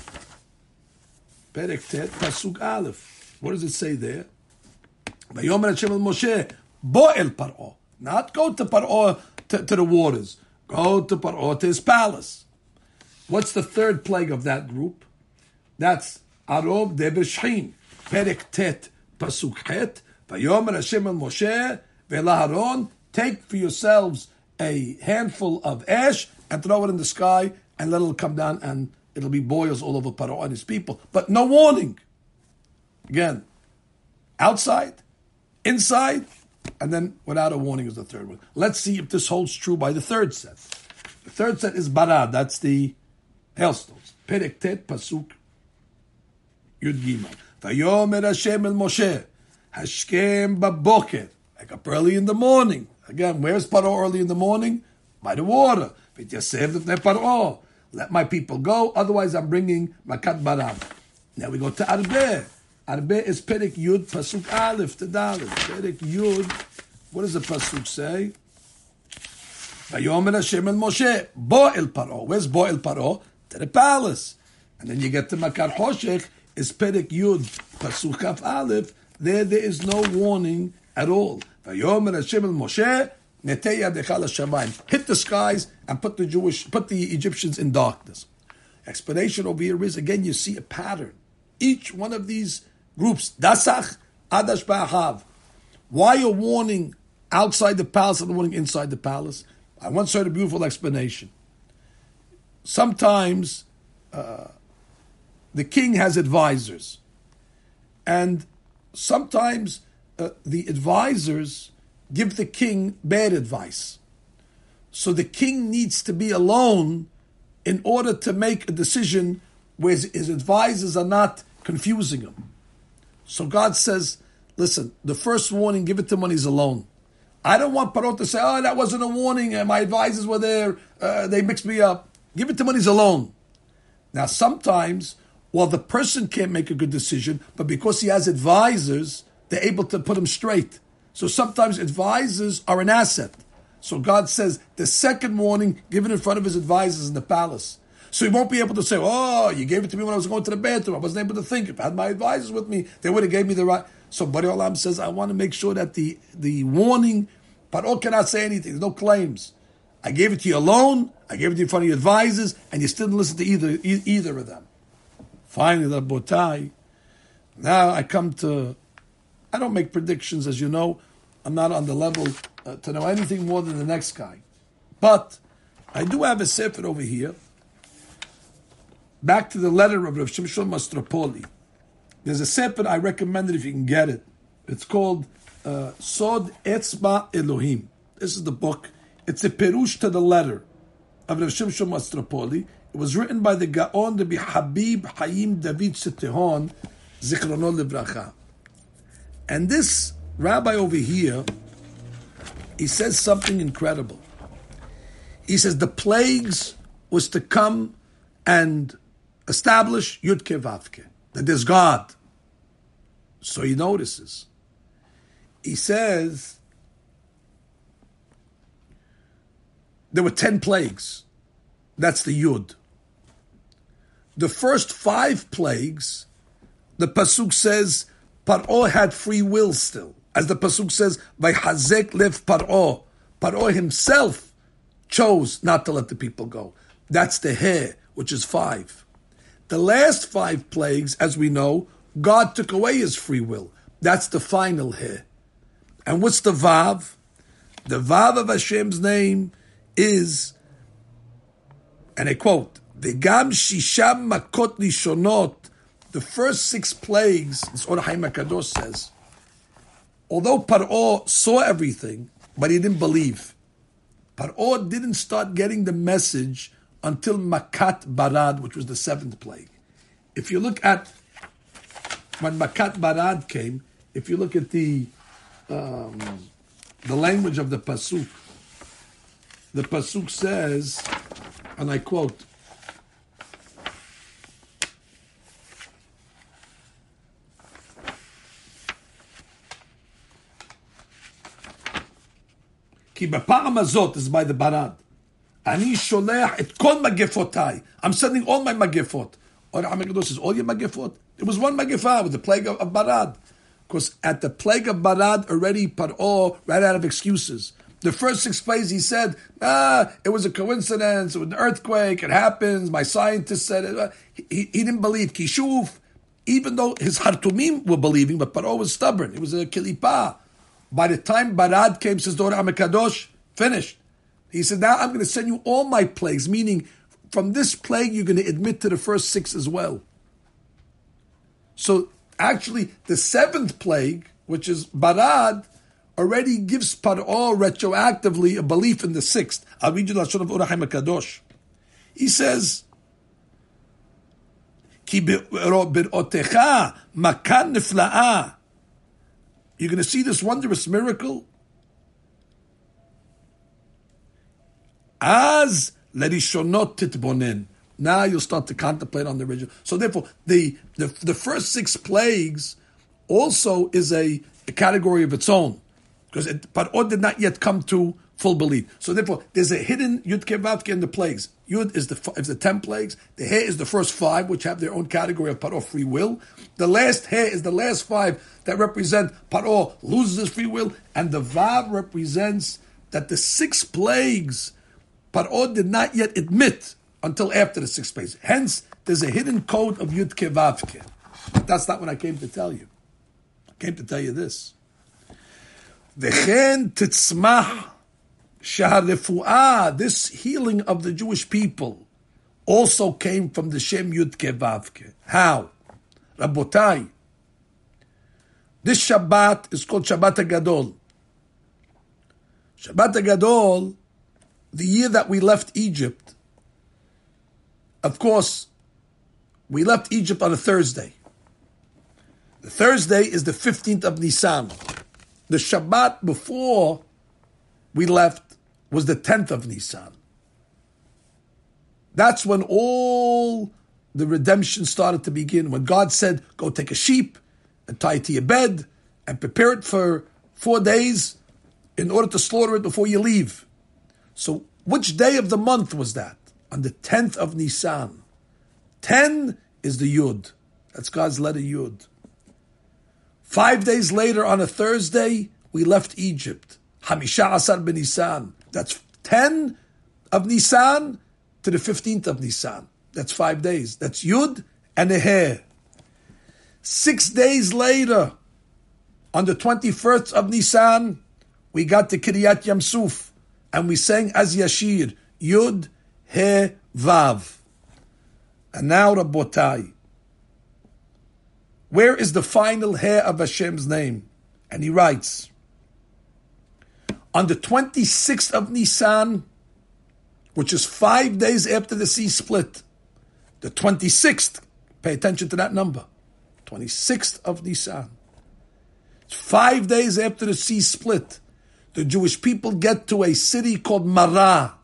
Speaker 1: Perek Tet, Pasuk Aleph. What does it say there? Vayomer Hashem el Moshe, Bo el Paro. Not go to Paro, to, to the waters. Go to Paro, to his palace. What's the third plague of that group? That's Arov Dever Shechin. Perek Tet, Pasuk Het, Vayomer Hashem el Moshe, Ve'laharon, take for yourselves a handful of ash and throw it in the sky and let it come down and it'll be boils all over Paro and his people. But no warning. Again, outside, inside, and then without a warning is the third one. Let's see if this holds true by the third set. The third set is Barad. That's the hailstones. Perek Tet, Pasuk Yud Gimel. Vayomer Hashem el Moshe, Hashkem baboker. Wake up early in the morning. Again, where's Paro early in the morning? By the water. V'tyasev lefnei Paro. Let my people go, otherwise I'm bringing Makat Barad. Now we go to Arbeh. Arbeh is Perek Yud, Pasuk Aleph to Dalet. Perek Yud, what does the Pasuk say? Vayomer Hashem el Moshe, Bo el Paro. Where's Bo el Paro? To the palace. And then you get to Makat Hoshech, is Perek Yud, Pasuk Kaf Aleph. There, there is no warning at all. Vayomer Hashem el Moshe, Netei yadecha l'shamayim. Hit the skies and put the Jewish, put the Egyptians in darkness. Explanation over here is, again, you see a pattern. Each one of these groups, Dasach, Adash Ba'ahav. Why a warning outside the palace and a warning inside the palace? I once heard a beautiful explanation. Sometimes uh, the king has advisors. And sometimes uh, the advisors give the king bad advice. So the king needs to be alone in order to make a decision where his, his advisors are not confusing him. So God says, listen, the first warning, give it to him when he's alone. I don't want Paro to say, oh, that wasn't a warning, uh, my advisors were there, uh, they mixed me up. Give it to him when he's alone. Now sometimes, well, the person can't make a good decision, but because he has advisors, they're able to put him straight. So sometimes advisors are an asset. So God says, the second warning, give it in front of his advisors in the palace. So he won't be able to say, oh, you gave it to me when I was going to the bathroom. I wasn't able to think. If I had my advisors with me, they would have gave me the right. So Bari Olam says, I want to make sure that the, the warning, Paro cannot say anything. There's no claims. I gave it to you alone. I gave it to you in front of your advisors, and you still didn't listen to either, e- either of them. Finally, the Botai. Now I come to, I don't make predictions, as you know. I'm not on the level uh, to know anything more than the next guy. But I do have a sefer over here. Back to the letter of Rav Shimshon Mastropoli. There's a sefer I recommend it if you can get it. It's called uh, Sod Etzba Elohim. This is the book. It's a perush to the letter of Rav Shimshon Mastropoli. It was written by the Gaon Rabbi Habib Hayim David Setehon, Zichrono Livracha. And this rabbi over here, he says something incredible. He says the plagues was to come and establish Yudke Vavke, that there's God. So he notices. He says there were ten plagues. That's the Yud. The first five plagues, the Pasuk says, Paro had free will still. As the Pasuk says, Vayhazek lev Paro. Paro himself chose not to let the people go. That's the He, which is five. The last five plagues, as we know, God took away his free will. That's the final He. And what's the Vav? The Vav of Hashem's name is, and I quote, V'gam shisham makot lishonot, the first six plagues, this Or HaChaim HaKadosh says, although Paro saw everything, but he didn't believe. Paro didn't start getting the message until Makat Barad, which was the seventh plague. If you look at when Makat Barad came, if you look at the um, the language of the Pasuk, the Pasuk says, and I quote, Ki b'pa'am hazot is by the Barad. Ani sholeach et kol magefotai. I'm sending all my magefot. Or HaMekadosh says, all your magefot? It was one magefah with the plague of, of Barad. Because at the plague of Barad, already Paro ran out of excuses. The first six plagues he said, ah, it was a coincidence, it was an earthquake, it happens, my scientist said it. He, he, he didn't believe. Kishuv, even though his Hartumim were believing, but Paro was stubborn. It was a kilipah. By the time Barad came, says Dor HaMekadosh, finished. He said, now I'm going to send you all my plagues, meaning from this plague you're going to admit to the first six as well. So actually the seventh plague, which is Barad, already gives Paro retroactively a belief in the sixth. I'll read you the Lashon of Or HaChaim HaKadosh. He says, Ki bir'otecha makan nifla'ah. You're going to see this wondrous miracle. As lerishonot titbonen. Now you'll start to contemplate on the original. So therefore, the the, the first six plagues also is a, a category of its own. Because Paro did not yet come to full belief. So therefore, there's a hidden Yud Kevavke in the plagues. Yud is the is the ten plagues. The He is the first five, which have their own category of Paro free will. The last He is the last five that represent Paro loses his free will, and the Vav represents that the six plagues Paro did not yet admit until after the six plagues. Hence, there's a hidden code of Yud Kevavke. But that's not what I came to tell you. I came to tell you this. V'chen titzmach shaharefuah, this healing of the Jewish people also came from the Shem Yud Kevavke. How? Rabotai, this Shabbat is called Shabbat HaGadol. Shabbat HaGadol, the year that we left Egypt, of course, we left Egypt on a Thursday. The Thursday is the fifteenth of Nisan. The Shabbat before we left was the tenth of Nisan. That's when all the redemption started to begin. When God said, go take a sheep and tie it to your bed and prepare it for four days in order to slaughter it before you leave. So which day of the month was that? On the tenth of Nisan. ten is the Yud. That's God's letter Yud. Five days later, on a Thursday, we left Egypt. Hamisha Asar ben Nisan. That's ten of Nisan to the fifteenth of Nisan. That's five days. That's Yud and a hair. Six days later, on the twenty-first of Nisan, we got to Kiryat Yamsuf, and we sang as Yashir, Yud, He, Vav. And now, Rabbotai, where is the final He of Hashem's name? And he writes, on the twenty-sixth of Nisan, which is five days after the sea split, the twenty-sixth, pay attention to that number, twenty-sixth of Nisan, it's five days after the sea split, the Jewish people get to a city called Marah.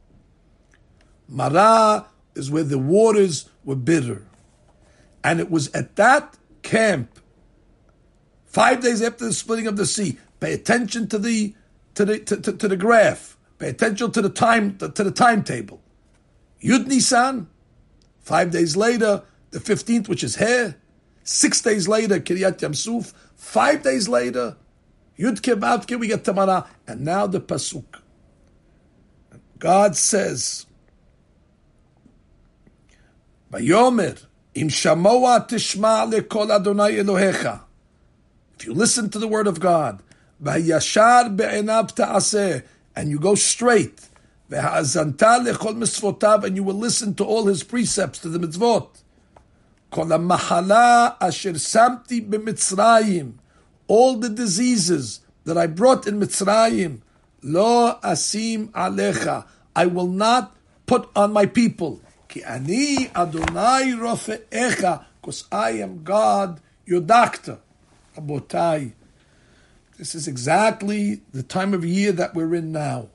Speaker 1: Marah is where the waters were bitter. And it was at that camp, five days after the splitting of the sea, pay attention to the to the to, to, to the graph, pay attention to the time to, to the timetable. Yud Nisan, five days later, the fifteenth, which is He, six days later, Kiryat Yamsuf, five days later, Yud Kevavke, we get to Marah, and now the Pasuk. God says, Vayomer, Im shamoa tishma lekol Adonai Elohecha. If you listen to the word of God, Vayashar be'enav ta'aseh, and you go straight, Ve'ha'azanta lechol mitzvotav, and you will listen to all his precepts, to the mitzvot. Kol ha'mahala asher samti b'mitzrayim, all the diseases that I brought in Mitzrayim, lo asim alecha, I will not put on my people. Ki ani Adonai rofe'echa, because I am God, your doctor. Rabotai, this is exactly the time of year that we're in now.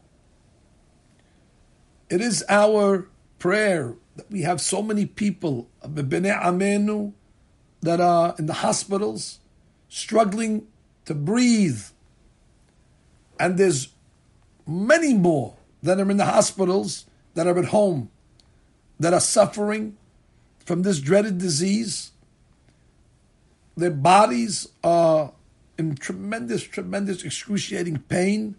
Speaker 1: It is our prayer that we have so many people of B'nei Amenu that are in the hospitals, struggling to breathe. And there's many more that are in the hospitals, that are at home, that are suffering from this dreaded disease. Their bodies are in tremendous, tremendous, excruciating pain.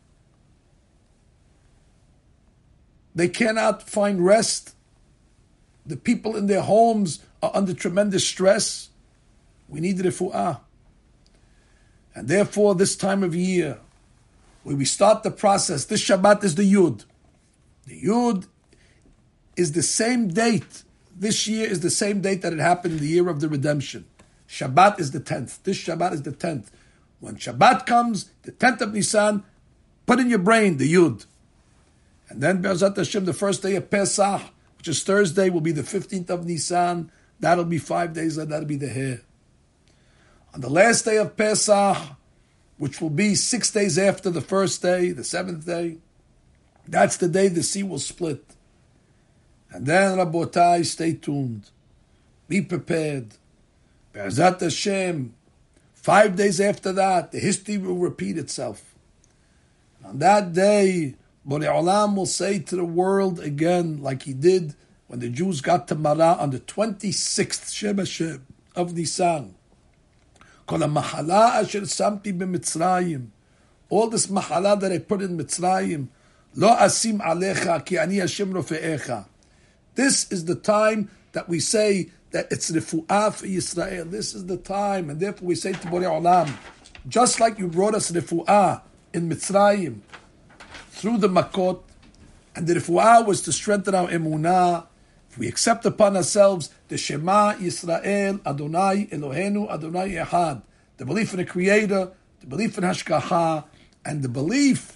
Speaker 1: They cannot find rest. The people in their homes are under tremendous stress. We need refu'ah. And therefore, this time of year, where we start the process, this Shabbat is the Yud. The Yud is the same date. This year is the same date that it happened in the year of the redemption. Shabbat is the tenth. This Shabbat is the tenth. When Shabbat comes, the tenth of Nisan, put in your brain the Yud. And then Be'ezrat Hashem, the first day of Pesach, which is Thursday, will be the fifteenth of Nisan. That'll be five days, that'll be the hair. On the last day of Pesach, which will be six days after the first day, the seventh day, that's the day the sea will split. And then, Rabotai, stay tuned. Be prepared. Be'ezrat Hashem, five days after that, the history will repeat itself. And on that day, Borei Olam will say to the world again, like he did when the Jews got to Marah on the twenty-sixth Shem Hashem of Nisan. Kol ha'mahala asher samti b'Mitzrayim, all this mahala that I put in Mitzrayim, lo asim alecha ki ani Hashem rofe'echa. This is the time that we say that it's refu'ah for Yisrael. This is the time, and therefore we say to Borei Olam, just like you brought us refu'ah in Mitzrayim through the Makot, and the refu'ah was to strengthen our emunah. If we accept upon ourselves the Shema Yisrael, Adonai Eloheinu, Adonai Echad, the belief in a Creator, the belief in Hashgacha, and the belief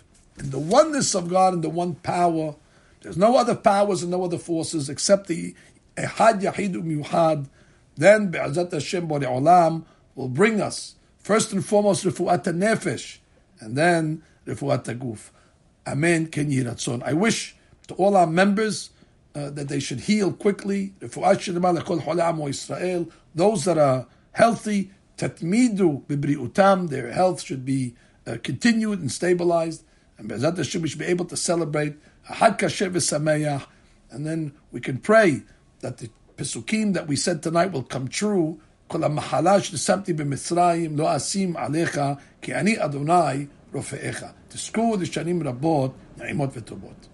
Speaker 1: in the oneness of God and the one power. There's no other powers and no other forces except the Ehad Yahid Umiyuhad. Then Be'ezat Hashem Borei Olam will bring us first and foremost Refuat HaNefesh, and then Refuat HaGuf. Amen. Ken Yehi Ratzon. I wish to all our members uh, that they should heal quickly. Refuat Shlema L'Kol Cholei Amo Yisrael. Those that are healthy, Tatmidu B'Briutam, their health should be uh, continued and stabilized. And Be'ezat Hashem we should be able to celebrate Hag Kasher V'Sameach, and then we can pray that the Pesukim that we said tonight will come true. Kol ha'mahala shesamti b'Mitzrayim lo asim alecha ki ani Adonai rofe'echa. Tizkuru d'shanim rabot na'imot v'tovot.